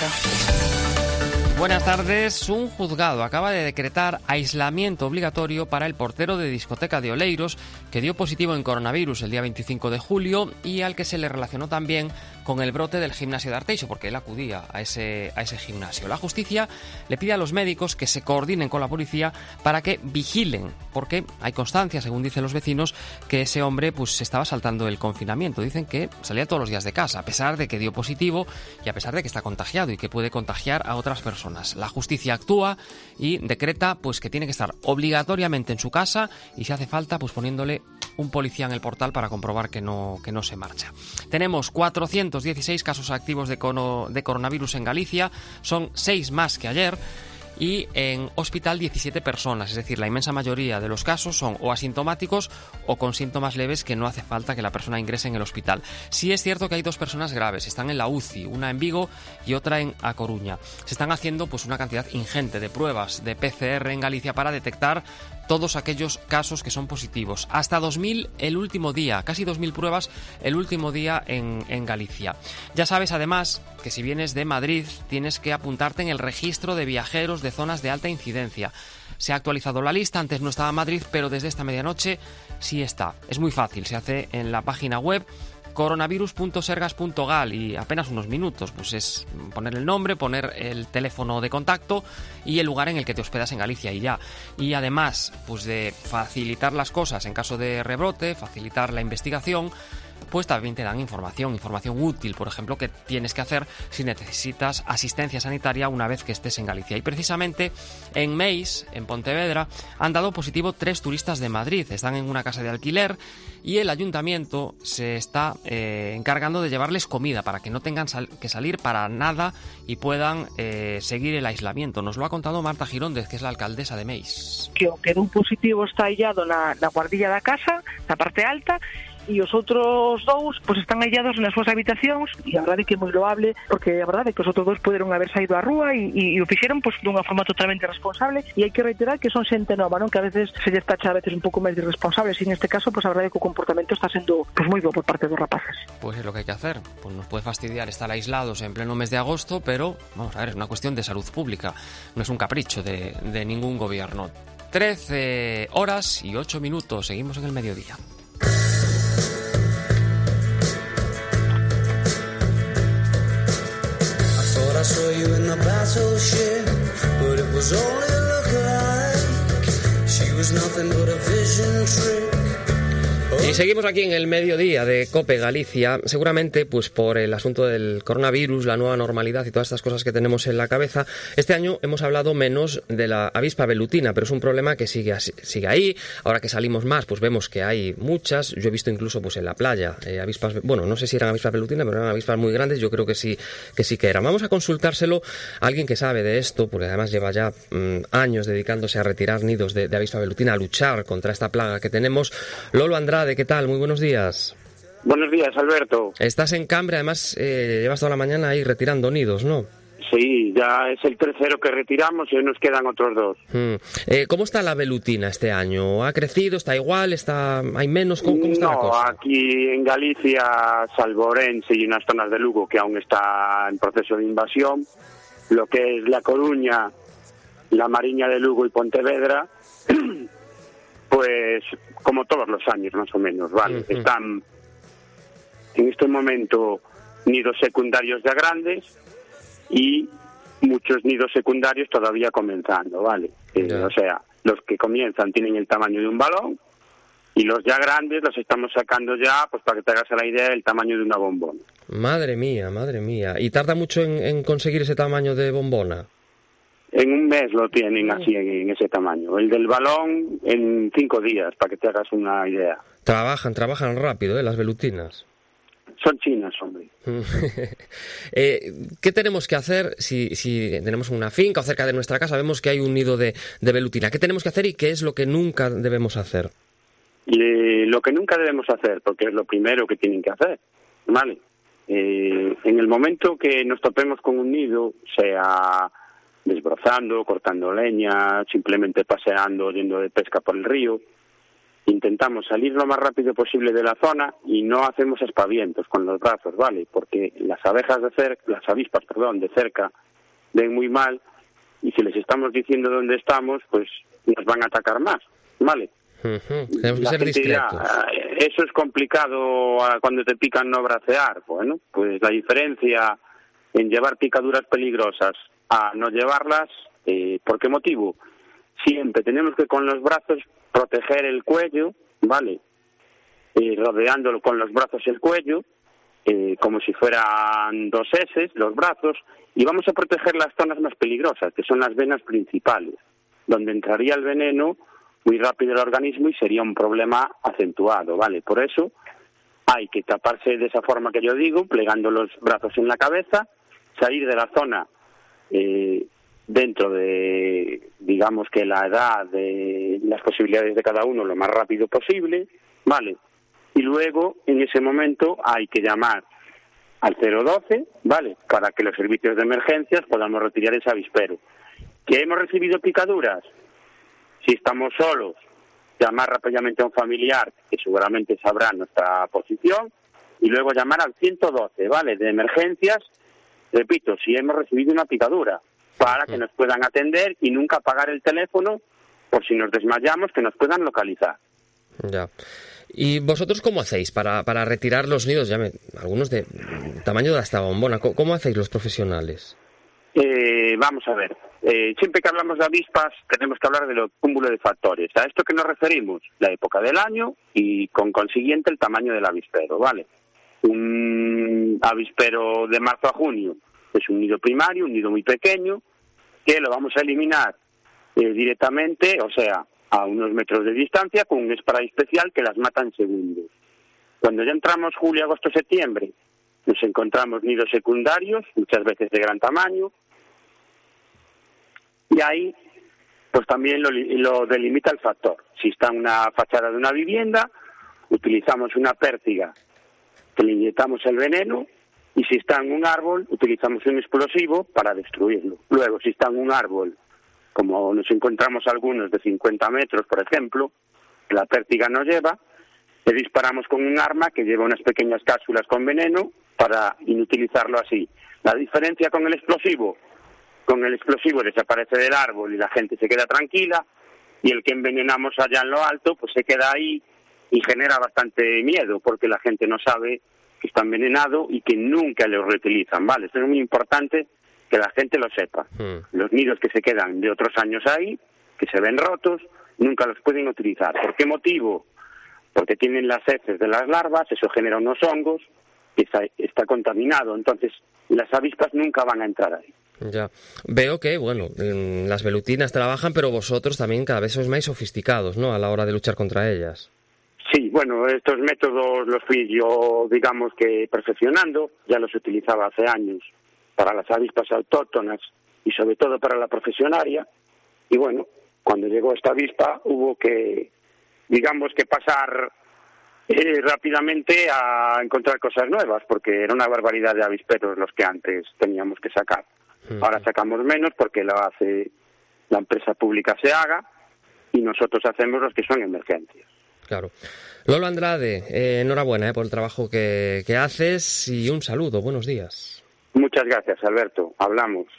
Buenas tardes. Un juzgado acaba de decretar aislamiento obligatorio para el portero de discoteca de Oleiros, que dio positivo en coronavirus el día 25 de julio y al que se le relacionó también con el brote del gimnasio de Arteixo, porque él acudía a ese gimnasio. La justicia le pide a los médicos que se coordinen con la policía para que vigilen, porque hay constancia, según dicen los vecinos, que ese hombre pues se estaba saltando el confinamiento. Dicen que salía todos los días de casa, a pesar de que dio positivo y a pesar de que está contagiado y que puede contagiar a otras personas. La justicia actúa y decreta pues que tiene que estar obligatoriamente en su casa y, si hace falta, pues poniéndole un policía en el portal para comprobar que no se marcha. Tenemos 416 casos activos de coronavirus en Galicia, son 6 más que ayer. Y en hospital 17 personas, es decir, la inmensa mayoría de los casos son o asintomáticos o con síntomas leves que no hace falta que la persona ingrese en el hospital. Sí es cierto que hay 2 personas graves, están en la UCI, una en Vigo y otra en A Coruña. Se están haciendo pues una cantidad ingente de pruebas de PCR en Galicia para detectar todos aquellos casos que son positivos. Hasta 2.000 el último día, casi 2.000 pruebas el último día en Galicia. Ya sabes además que si vienes de Madrid tienes que apuntarte en el registro de viajeros de zonas de alta incidencia. Se ha actualizado la lista, antes no estaba Madrid, pero desde esta medianoche sí está. Es muy fácil, se hace en la página web coronavirus.sergas.gal y apenas unos minutos, pues es poner el nombre, poner el teléfono de contacto y el lugar en el que te hospedas en Galicia y ya. Y además, pues de facilitar las cosas en caso de rebrote, facilitar la investigación, pues también te dan información útil, por ejemplo, que tienes que hacer si necesitas asistencia sanitaria una vez que estés en Galicia. Y precisamente en Meis, en Pontevedra, han dado positivo 3 turistas de Madrid. Están en una casa de alquiler y el ayuntamiento se está encargando de llevarles comida para que no tengan que salir para nada y puedan seguir el aislamiento. Nos lo ha contado Marta Giróndez, que es la alcaldesa de Meis. Que un positivo está illado na guardilla da casa, na parte alta, e os outros 2 pues están aillados nas súas habitacións, e a verdade é que é moi loable, porque a verdade é que os outros 2 poderon haber saído á rúa e o fixeron pues dunha forma totalmente responsable, e hai que reiterar que son xente nova, non? Que a veces se lle tacha a veces un pouco máis de irresponsables, e neste caso pues a verdade é que o comportamento está sendo pues moi bo por parte dos rapaces. Pues es lo que hay que hacer, pues nos puede fastidiar estar aislados en pleno mes de agosto, pero vamos a ver, es una cuestión de salud pública, no es un capricho de ningún gobierno. 13 horas y 8 minutos, seguimos en el mediodía. I saw you in the battleship, but it was only a look-alike. She was nothing but a vision trick. Y seguimos aquí en el mediodía de COPE Galicia, seguramente pues por el asunto del coronavirus, la nueva normalidad y todas estas cosas que tenemos en la cabeza. Este año hemos hablado menos de la avispa velutina, pero es un problema que sigue ahí. Ahora que salimos más, pues vemos que hay muchas. Yo he visto incluso pues en la playa avispas, bueno, no sé si eran avispas velutina, pero eran avispas muy grandes, yo creo que sí que eran. Vamos a consultárselo a alguien que sabe de esto, porque además lleva ya años dedicándose a retirar nidos de avispa velutina, a luchar contra esta plaga que tenemos. Lolo Andrade, ¿qué tal? Muy buenos días. Buenos días, Alberto. Estás en Cambre, además llevas toda la mañana ahí retirando nidos, ¿no? Sí, ya es el tercero que retiramos y hoy nos quedan otros 2. ¿Cómo está la velutina este año? ¿Ha crecido? ¿Está igual? ¿Hay menos? ¿Cómo está la cosa? No, aquí en Galicia, salvo Orense y unas zonas de Lugo que aún está en proceso de invasión, lo que es La Coruña, la Mariña de Lugo y Pontevedra, pues como todos los años más o menos, ¿vale? Están en este momento nidos secundarios ya grandes y muchos nidos secundarios todavía comenzando, ¿vale? O sea, los que comienzan tienen el tamaño de un balón y los ya grandes los estamos sacando ya, pues para que te hagas la idea, el tamaño de una bombona. Madre mía. ¿Y tarda mucho en conseguir ese tamaño de bombona? En un mes lo tienen así, en ese tamaño. El del balón en 5 días, para que te hagas una idea. Trabajan rápido, las velutinas. Son chinas, hombre. ¿Qué tenemos que hacer si tenemos una finca o cerca de nuestra casa? Vemos que hay un nido de velutina. ¿Qué tenemos que hacer y qué es lo que nunca debemos hacer? Lo que nunca debemos hacer, porque es lo primero que tienen que hacer, ¿vale? En el momento que nos topemos con un nido, sea desbrozando, cortando leña, simplemente paseando, yendo de pesca por el río, intentamos salir lo más rápido posible de la zona y no hacemos aspavientos con los brazos, ¿vale? Porque las avispas de cerca ven muy mal y si les estamos diciendo dónde estamos, pues nos van a atacar más, ¿vale? Tenemos que ser discretos. Eso es complicado cuando te pican no bracear. Bueno, pues la diferencia en llevar picaduras peligrosas a no llevarlas, ¿por qué motivo? Siempre tenemos que con los brazos proteger el cuello, ¿vale? Rodeándolo con los brazos el cuello, como si fueran 2 S, los brazos, y vamos a proteger las zonas más peligrosas, que son las venas principales, donde entraría el veneno muy rápido el organismo y sería un problema acentuado, ¿vale? Por eso hay que taparse de esa forma que yo digo, plegando los brazos en la cabeza, salir de la zona dentro de, digamos que la edad de las posibilidades de cada uno lo más rápido posible, ¿vale? Y luego, en ese momento, hay que llamar al 012, ¿vale? Para que los servicios de emergencias podamos retirar ese avispero. ¿Que hemos recibido picaduras? Si estamos solos, llamar rápidamente a un familiar que seguramente sabrá nuestra posición y luego llamar al 112, ¿vale? De emergencias, repito, si hemos recibido una picadura, para que nos puedan atender y nunca apagar el teléfono por si nos desmayamos, que nos puedan localizar. Ya. ¿Y vosotros cómo hacéis para retirar los nidos? Algunos de tamaño de hasta bombona. ¿Cómo hacéis los profesionales? Vamos a ver. Siempre que hablamos de avispas tenemos que hablar de lo cúmulo de factores. ¿A esto que nos referimos? La época del año y con consiguiente el tamaño del avispero, ¿vale? Un avispero de marzo a junio es un nido primario, un nido muy pequeño, que lo vamos a eliminar directamente, o sea, a unos metros de distancia, con un spray especial que las mata en segundos. Cuando ya entramos julio, agosto, septiembre, nos encontramos nidos secundarios, muchas veces de gran tamaño, y ahí pues también lo delimita el factor. Si está en una fachada de una vivienda, utilizamos una pértiga que le inyectamos el veneno, y si está en un árbol, utilizamos un explosivo para destruirlo. Luego, si está en un árbol, como nos encontramos algunos de 50 metros, por ejemplo, la pértiga no lleva, le disparamos con un arma que lleva unas pequeñas cápsulas con veneno para inutilizarlo así. La diferencia con el explosivo desaparece del árbol y la gente se queda tranquila, y el que envenenamos allá en lo alto, pues se queda ahí y genera bastante miedo, porque la gente no sabe que está envenenado y que nunca lo reutilizan, ¿vale? Eso es muy importante que la gente lo sepa. Los nidos que se quedan de otros años ahí, que se ven rotos, nunca los pueden utilizar. ¿Por qué motivo? Porque tienen las heces de las larvas, eso genera unos hongos, que está contaminado, entonces las avispas nunca van a entrar ahí. Ya. Veo que, las velutinas trabajan, pero vosotros también cada vez sois más sofisticados, ¿no?, a la hora de luchar contra ellas. Sí, estos métodos los fui yo, digamos que perfeccionando, ya los utilizaba hace años para las avispas autóctonas y sobre todo para la profesionaria, y cuando llegó esta avispa hubo que, digamos que pasar rápidamente a encontrar cosas nuevas, porque era una barbaridad de avisperos los que antes teníamos que sacar. Ahora sacamos menos porque lo hace la empresa pública SEAGA y nosotros hacemos los que son emergencias. Claro. Lolo Andrade, enhorabuena por el trabajo que haces y un saludo, buenos días. Muchas gracias, Alberto. Hablamos.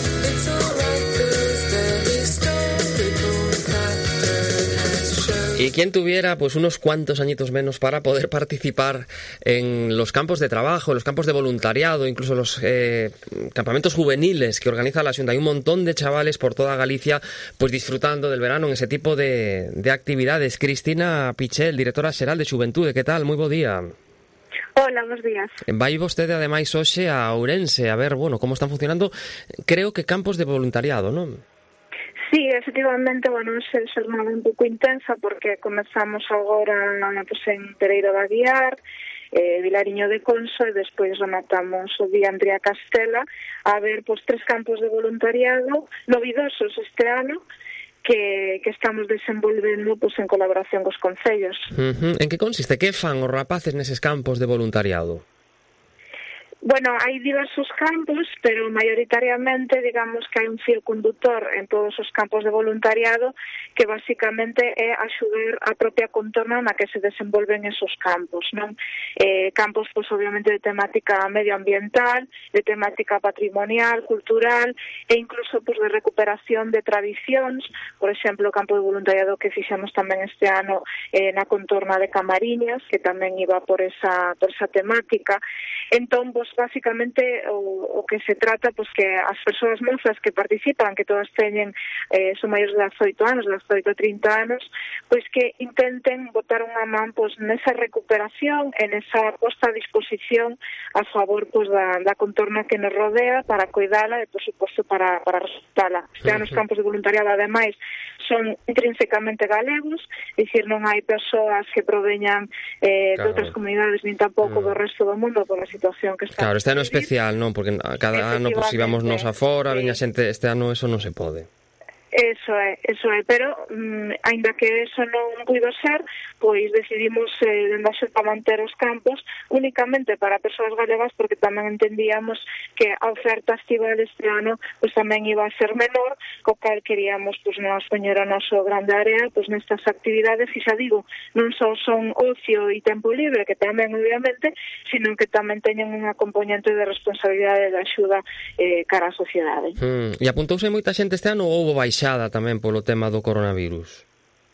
Y ¿Quién tuviera pues unos cuantos añitos menos para poder participar en los campos de trabajo, en los campos de voluntariado, incluso los campamentos juveniles que organiza la Xunta? Hay un montón de chavales por toda Galicia pues disfrutando del verano en ese tipo de actividades. Cristina Pichel, directora xeral de Xuventude, que tal? Moi bo día. Hola, buenos días. Vai vostede ademais hoxe a Ourense a ver, bueno, como están funcionando, creo que campos de voluntariado, non? Sí, efectivamente, bueno, é xornada un pouco intensa porque comezamos agora pues, en Pereiro da Guiar, Vilariño de Conso e despois rematamos o día en Ría Castela a ver pues, 3 campos de voluntariado novidosos este ano que estamos desenvolvendo pues, en colaboración cos concellos. En que consiste? Que fan os rapaces neses campos de voluntariado? Bueno, hai diversos campos, pero maioritariamente, digamos que hai un fil conductor en todos os campos de voluntariado que basicamente é axudar a propia contorna na que se desenvolven esos campos, non? Campos, pues, obviamente, de temática medioambiental, de temática patrimonial, cultural e incluso pues, de recuperación de tradicións, por exemplo, o campo de voluntariado que fixemos tamén este ano na contorna de Camariñas, que tamén iba por esa temática. Entón, pues, basicamente o que se trata pues que as persoas mozas que participan, que todas teñen son maiores de 18 anos, de 18 a 30 anos, pues que intenten botar unha man pues nesa recuperación, en esa posta a disposición a favor pues da contorna que nos rodea para cuidala e por suposto para resultala. Este ano os campos de voluntariado ademais son intrínsecamente galegos, dicir, non hai persoas que proveñan de outras comunidades nin tampouco do resto do mundo por a situación que está. Claro, este ano especial, non? Porque cada ano pues, íbamos nos afora, viña xente, este ano eso non se pode. Eso é, pero aínda que eso non puido ser, pois decidimos dende a Xunta manter os campos únicamente para persoas galegas porque tamén entendíamos que a oferta estival este ano pois tamén iba a ser menor, co cal queríamos pois nos poñer o noso grande área pois nestas actividades, e xa digo, non só son ocio e tempo libre, que tamén obviamente, sino que tamén teñen unha componente de responsabilidade de axuda cara á sociedade. E apuntouse moita xente este ano ou houbo baixa tamén polo tema do coronavirus?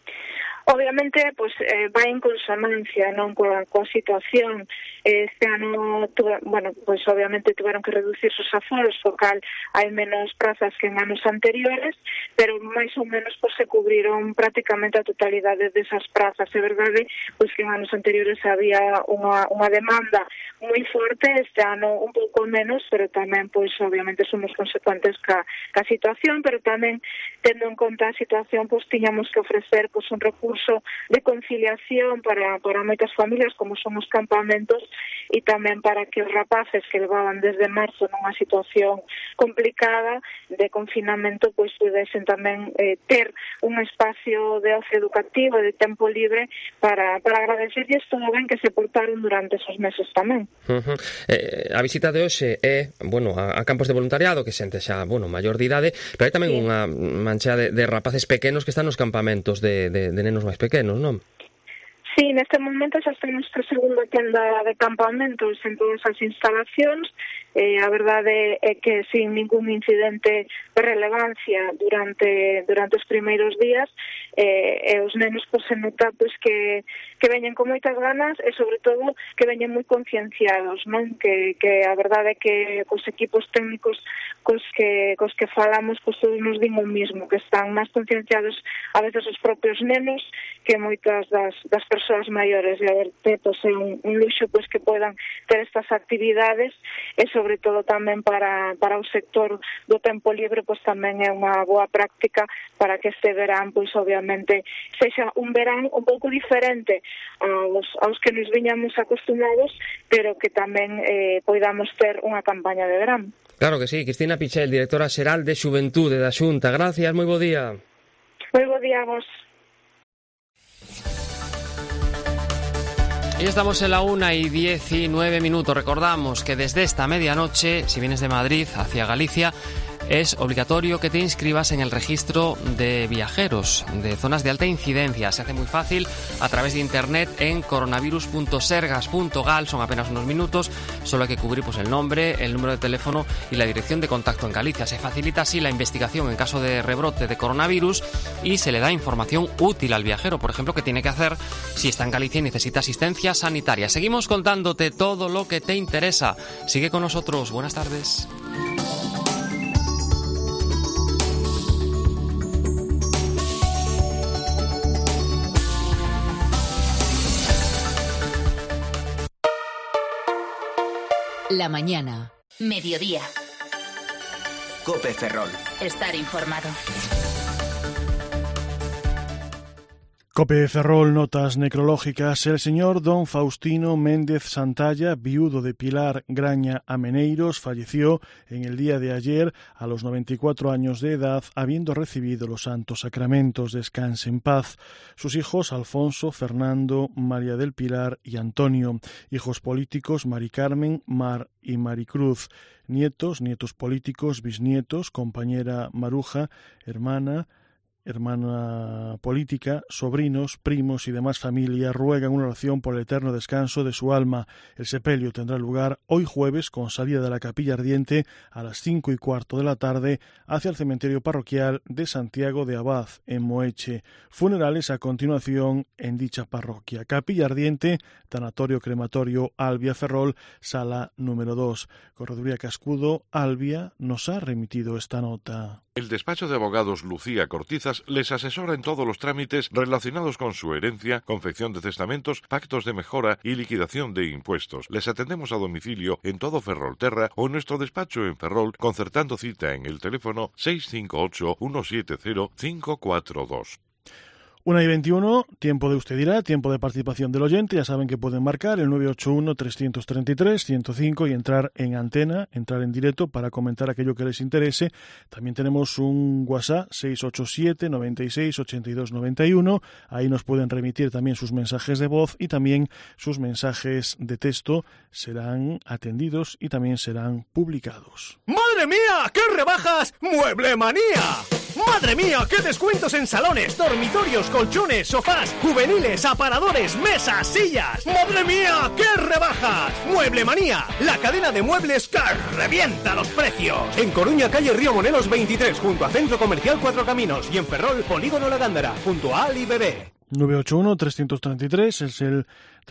Obviamente, pues vai en consonancia, non coa situación. Este ano, bueno, pues obviamente tuveron que reducir os aforos, o cal hai menos prazas que en anos anteriores, pero máis ou menos pues se cubriron prácticamente a totalidade desas prazas. É verdade, pues que en anos anteriores había unha demanda moi forte, este ano un pouco menos, pero tamén, pues obviamente somos consecuentes ca situación, pero tamén tendo en conta a situación, pues tiñamos que ofrecer pues un recurso de conciliación para moitas familias, como son os campamentos, e tamén para que os rapaces que levaban desde marzo nunha situación complicada de confinamento, pois pudesen tamén ter un espacio de ocio educativo, de tempo libre, para agradecerlles todo ben que se portaron durante esos meses tamén. A visita de hoxe é, bueno, a campos de voluntariado, que xente xa, bueno, maior de idade, pero hai tamén unha mancha de rapaces pequenos que están nos campamentos de nenos máis pequenos, non? Sí, neste momento xa está nuestra segunda tenda de campamentos en todas as instalacións. A verdade é que sin ningún incidente de relevancia durante os primeiros días, e os nenos pues, se nota pues, que veñen con moitas ganas e sobre todo que veñen moi concienciados, non? Que a verdade é que cos equipos técnicos cos que falamos pues, todos nos din o mismo, que están máis concienciados a veces os propios nenos que moitas das persoas maiores, e a verte pues, é un luxo pues, que podan ter estas actividades, e sobre todo tamén para o sector do tempo libre pues, tamén é unha boa práctica para que este verán pois obviamente sexa un verán un pouco diferente aos que nos viñamos acostumados, pero que tamén poidamos ter unha campaña de verán. Claro que sí. Cristina Pichel, directora xeral de Xuventude da Xunta. Gracias, moi bo día. Moi bo día a vos. Y estamos en la 1:19. Recordamos que desde esta medianoche, si vienes de Madrid hacia Galicia, es obligatorio que te inscribas en el registro de viajeros de zonas de alta incidencia. Se hace muy fácil a través de internet en coronavirus.sergas.gal. Son apenas unos minutos, solo hay que cubrir pues el nombre, el número de teléfono y la dirección de contacto en Galicia. Se facilita así la investigación en caso de rebrote de coronavirus y se le da información útil al viajero, por ejemplo, qué tiene que hacer si está en Galicia y necesita asistencia sanitaria. Seguimos contándote todo lo que te interesa. Sigue con nosotros. Buenas tardes. La mañana. Mediodía. COPE Ferrol. Estar informado. COPE Ferrol, notas necrológicas. El señor don Faustino Méndez Santalla, viudo de Pilar Graña Ameneiros, falleció en el día de ayer a los 94 años de edad, habiendo recibido los santos sacramentos. Descanse en paz. Sus hijos, Alfonso, Fernando, María del Pilar y Antonio. Hijos políticos, Mari Carmen, Mar y Maricruz. Nietos políticos, bisnietos, compañera Maruja, hermana política, sobrinos, primos y demás familia ruegan una oración por el eterno descanso de su alma. El sepelio tendrá lugar hoy jueves con salida de la Capilla Ardiente a las 5:15 de la tarde hacia el cementerio parroquial de Santiago de Abad, en Moeche. Funerales a continuación en dicha parroquia. Capilla Ardiente, tanatorio crematorio Albia Ferrol, sala número 2. Correduría Cascudo, Albia, nos ha remitido esta nota. El despacho de abogados Lucía Cortizas les asesora en todos los trámites relacionados con su herencia, confección de testamentos, pactos de mejora y liquidación de impuestos. Les atendemos a domicilio en todo Ferrolterra o en nuestro despacho en Ferrol, concertando cita en el teléfono 658-170-542. 1:21, tiempo de usted dirá, tiempo de participación del oyente. Ya saben que pueden marcar el 981-333-105 y entrar en antena, entrar en directo para comentar aquello que les interese. También tenemos un WhatsApp 687-96-82-91. Ahí nos pueden remitir también sus mensajes de voz y también sus mensajes de texto serán atendidos y también serán publicados. ¡Madre mía! ¡Qué rebajas! ¡Mueble Manía! ¡Madre mía! ¡Qué descuentos en salones, dormitorios, colchones, sofás, juveniles, aparadores, mesas, sillas! ¡Madre mía! ¡Qué rebajas! ¡Mueble Manía! La cadena de muebles que revienta los precios. En Coruña, calle Río Monelos 23, junto a Centro Comercial Cuatro Caminos. Y en Ferrol, Polígono La Gándara, junto a Ali Bebé. 981-333 es el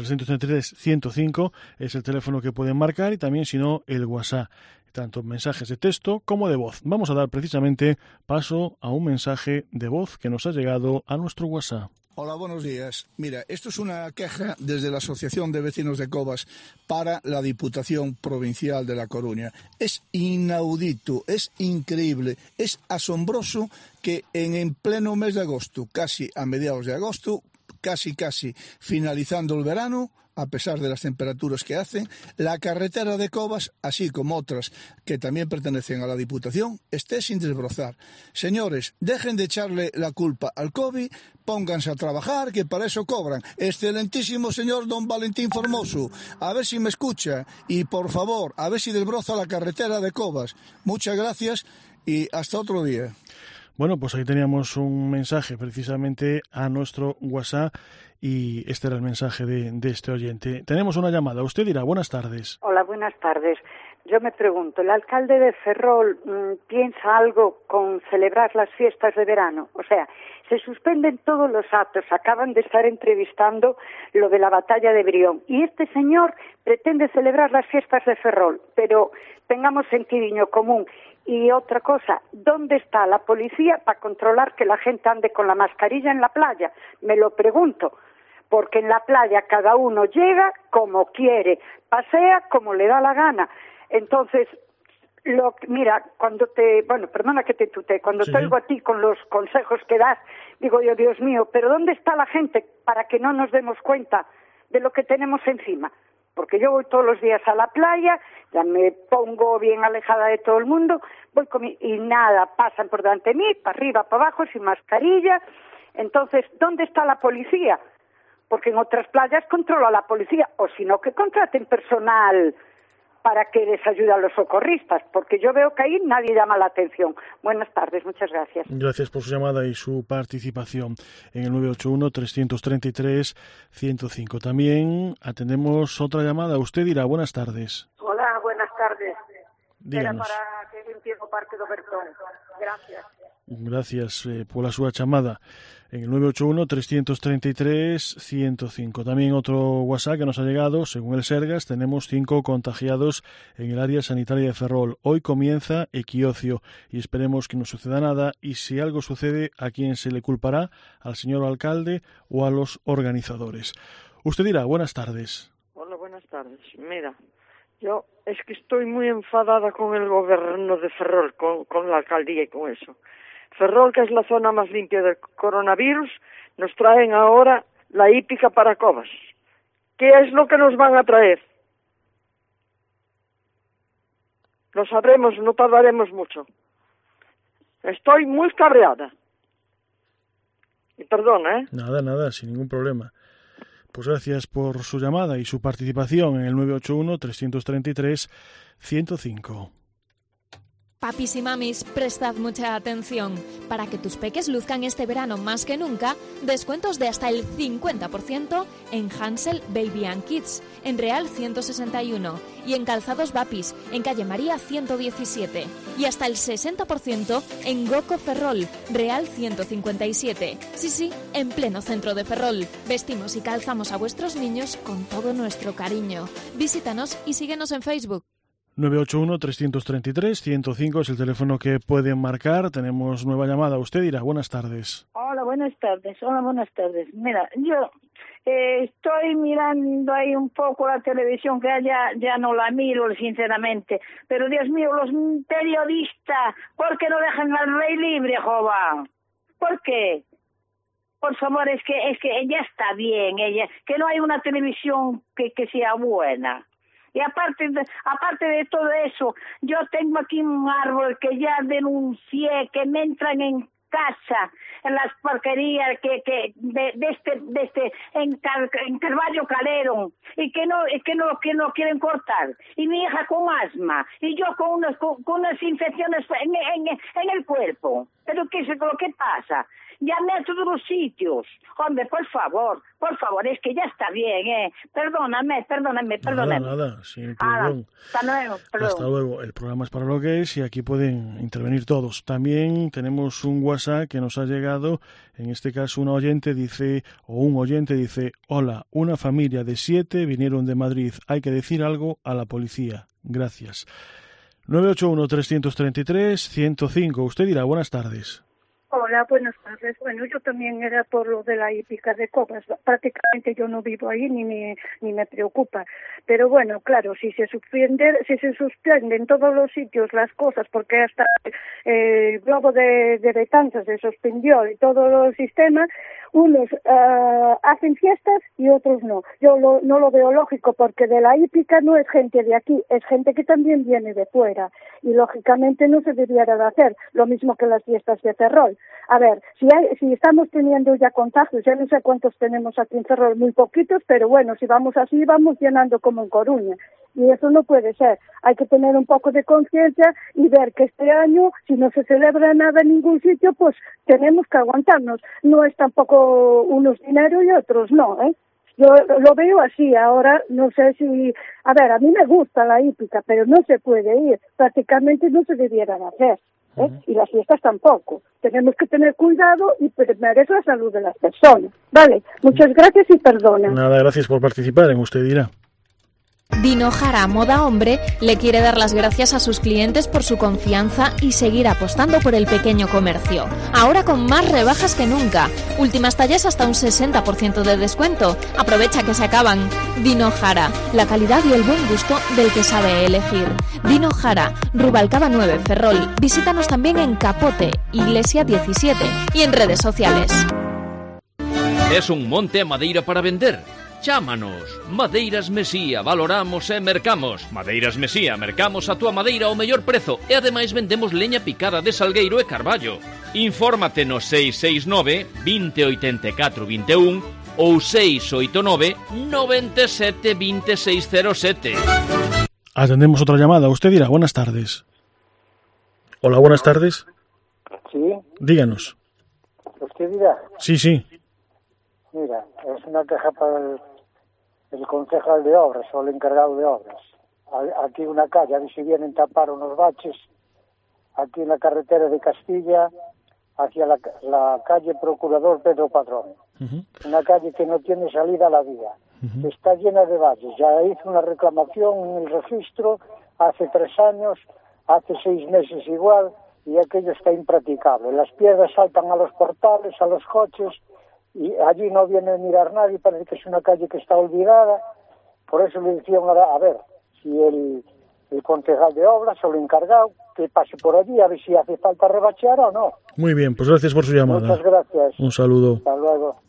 333-105 es el teléfono que pueden marcar y también, si no, el WhatsApp, tanto mensajes de texto como de voz. Vamos a dar precisamente paso a un mensaje de voz que nos ha llegado a nuestro WhatsApp. Hola, buenos días. Mira, esto es una queja desde la Asociación de Vecinos de Covas para la Diputación Provincial de La Coruña. Es inaudito, es increíble, es asombroso que en pleno mes de agosto, casi a mediados de agosto, casi finalizando el verano, a pesar de las temperaturas que hacen, la carretera de Covas, así como otras que también pertenecen a la Diputación, esté sin desbrozar. Señores, dejen de echarle la culpa al COVID, pónganse a trabajar, que para eso cobran. Excelentísimo señor don Valentín Formoso, a ver si me escucha y, por favor, a ver si desbroza la carretera de Covas. Muchas gracias y hasta otro día. Bueno, pues ahí teníamos un mensaje precisamente a nuestro WhatsApp y este era el mensaje de este oyente. Tenemos una llamada. Usted dirá, buenas tardes. Hola, buenas tardes. Yo me pregunto, ¿el alcalde de Ferrol piensa algo con celebrar las fiestas de verano? O sea, se suspenden todos los actos. Acaban de estar entrevistando lo de la batalla de Brión. Y este señor pretende celebrar las fiestas de Ferrol. Pero tengamos sentidiño común. Y otra cosa, ¿dónde está la policía para controlar que la gente ande con la mascarilla en la playa? Me lo pregunto, porque en la playa cada uno llega como quiere, pasea como le da la gana. Entonces, mira, perdona que te tutee, cuando te oigo a ti con los consejos que das, digo yo, Dios mío, pero ¿dónde está la gente para que no nos demos cuenta de lo que tenemos encima? Porque yo voy todos los días a la playa, ya me pongo bien alejada de todo el mundo, y nada, pasan por delante de mí, para arriba, para abajo, sin mascarilla. Entonces, ¿dónde está la policía? Porque en otras playas controla la policía, o si no, que contraten personal para que les ayude a los socorristas, porque yo veo que ahí nadie llama la atención. Buenas tardes, muchas gracias. Gracias por su llamada y su participación en el 981-333-105. También atendemos otra llamada. Usted dirá, buenas tardes. Hola, buenas tardes. Díganos. Era para que limpie o Parque do Bertón. Gracias. Gracias por la súa chamada en el 981-333-105. También otro WhatsApp que nos ha llegado. Según el Sergas, tenemos 5 contagiados en el área sanitaria de Ferrol. Hoy comienza equinoccio y esperemos que no suceda nada, y si algo sucede, ¿a quién se le culpará? ¿Al señor alcalde o a los organizadores? Usted dirá, buenas tardes. Hola, buenas tardes. Mira, yo es que estoy muy enfadada con el gobierno de Ferrol, con la alcaldía y con eso. Ferrol, que es la zona más limpia del coronavirus, nos traen ahora la hípica para Covas. ¿Qué es lo que nos van a traer? Lo sabremos, no tardaremos mucho. Estoy muy cabreada. Y perdona, ¿eh? Nada, sin ningún problema. Pues gracias por su llamada y su participación en el 981-333-105. Papis y mamis, prestad mucha atención. Para que tus peques luzcan este verano más que nunca, descuentos de hasta el 50% en Hansel Baby and Kids, en Real 161, y en Calzados Papis, en Calle María 117, y hasta el 60% en Goco Ferrol, Real 157. Sí, en pleno centro de Ferrol. Vestimos y calzamos a vuestros niños con todo nuestro cariño. Visítanos y síguenos en Facebook. 981-333-105 es el teléfono que pueden marcar. Tenemos nueva llamada. Usted dirá, buenas tardes. Hola, buenas tardes. Mira, yo estoy mirando ahí un poco la televisión, que ya no la miro, sinceramente. Pero, Dios mío, los periodistas, ¿por qué no dejan al rey libre, jova? ¿Por qué? Por favor, es que ella está bien, que no hay una televisión que sea buena. Y aparte de todo eso, yo tengo aquí un árbol que ya denuncié, que me entran en casa, en las porquerías en Carvalho Calero, y que no quieren cortar. Y mi hija con asma, y yo con unas infecciones en el cuerpo. Pero ¿qué es lo que pasa? Llamé a todos los sitios. Hombre, por favor, es que ya está bien, Perdóname. Nada, sin perdón. Hasta luego. El programa es para lo que es y aquí pueden intervenir todos. También tenemos un WhatsApp que nos ha llegado. En este caso, un oyente dice, hola, una familia de 7 vinieron de Madrid. Hay que decir algo a la policía. Gracias. 981-333-105. Usted dirá, buenas tardes. Hola, buenas tardes. Bueno, yo también era por lo de la hípica de Covas. Prácticamente yo no vivo ahí ni me preocupa. Pero bueno, claro, si se suspende en todos los sitios las cosas, porque hasta el globo de Betanzos se suspendió y todo el sistema, unos hacen fiestas y otros no. Yo no lo veo lógico, porque de la hípica no es gente de aquí, es gente que también viene de fuera. Y lógicamente no se debiera de hacer lo mismo que las fiestas de Ferrol. A ver, si estamos teniendo ya contagios, ya no sé cuántos tenemos aquí en Ferrol, muy poquitos, pero bueno, si vamos así, vamos llenando como en Coruña. Y eso no puede ser. Hay que tener un poco de conciencia y ver que este año, si no se celebra nada en ningún sitio, pues tenemos que aguantarnos. No es tampoco unos dinero y otros no, Yo lo veo así. Ahora no sé si... A ver, a mí me gusta la hípica, pero no se puede ir. Prácticamente no se debieran hacer. Y las fiestas tampoco. Tenemos que tener cuidado y primero es la salud de las personas. Vale, muchas gracias y perdona. Nada, gracias por participar en Usted dirá. Dino Jara Moda Hombre le quiere dar las gracias a sus clientes por su confianza y seguir apostando por el pequeño comercio. Ahora con más rebajas que nunca. Últimas tallas hasta un 60% de descuento. Aprovecha que se acaban. Dino Jara, la calidad y el buen gusto del que sabe elegir. Dino Jara, Rubalcaba 9, Ferrol. Visítanos también en Capote, Iglesia 17 y en redes sociales. ¿Es un monte a madeira para vender? Chámanos. Madeiras Mesía, valoramos e mercamos. Madeiras Mesía, mercamos a túa madeira ao mellor prezo e ademais vendemos leña picada de salgueiro e carballo. Infórmate no 669 2084 21 ou 689 97 2607. Atendemos otra llamada. Usted dirá, buenas tardes. Hola, buenas tardes. Sí. Díganos. ¿Usted dirá? Sí. Mira, es una queja para el concejal de obras o el encargado de obras. Aquí una calle, a ver si vienen a tapar unos baches, aquí en la carretera de Castilla, hacia la calle Procurador Pedro Padrón. Una calle que no tiene salida a la vía. Está llena de valles. Ya hizo una reclamación en el registro hace 3 años, hace 6 meses igual, y aquello está impracticable. Las piedras saltan a los portales, a los coches, y allí no viene a mirar nadie, parece que es una calle que está olvidada. Por eso le decían, a ver, si el concejal de obras o el encargado, que pase por allí a ver si hace falta rebachear o no. Muy bien, pues gracias por su llamada. Muchas gracias. Un saludo. Hasta luego.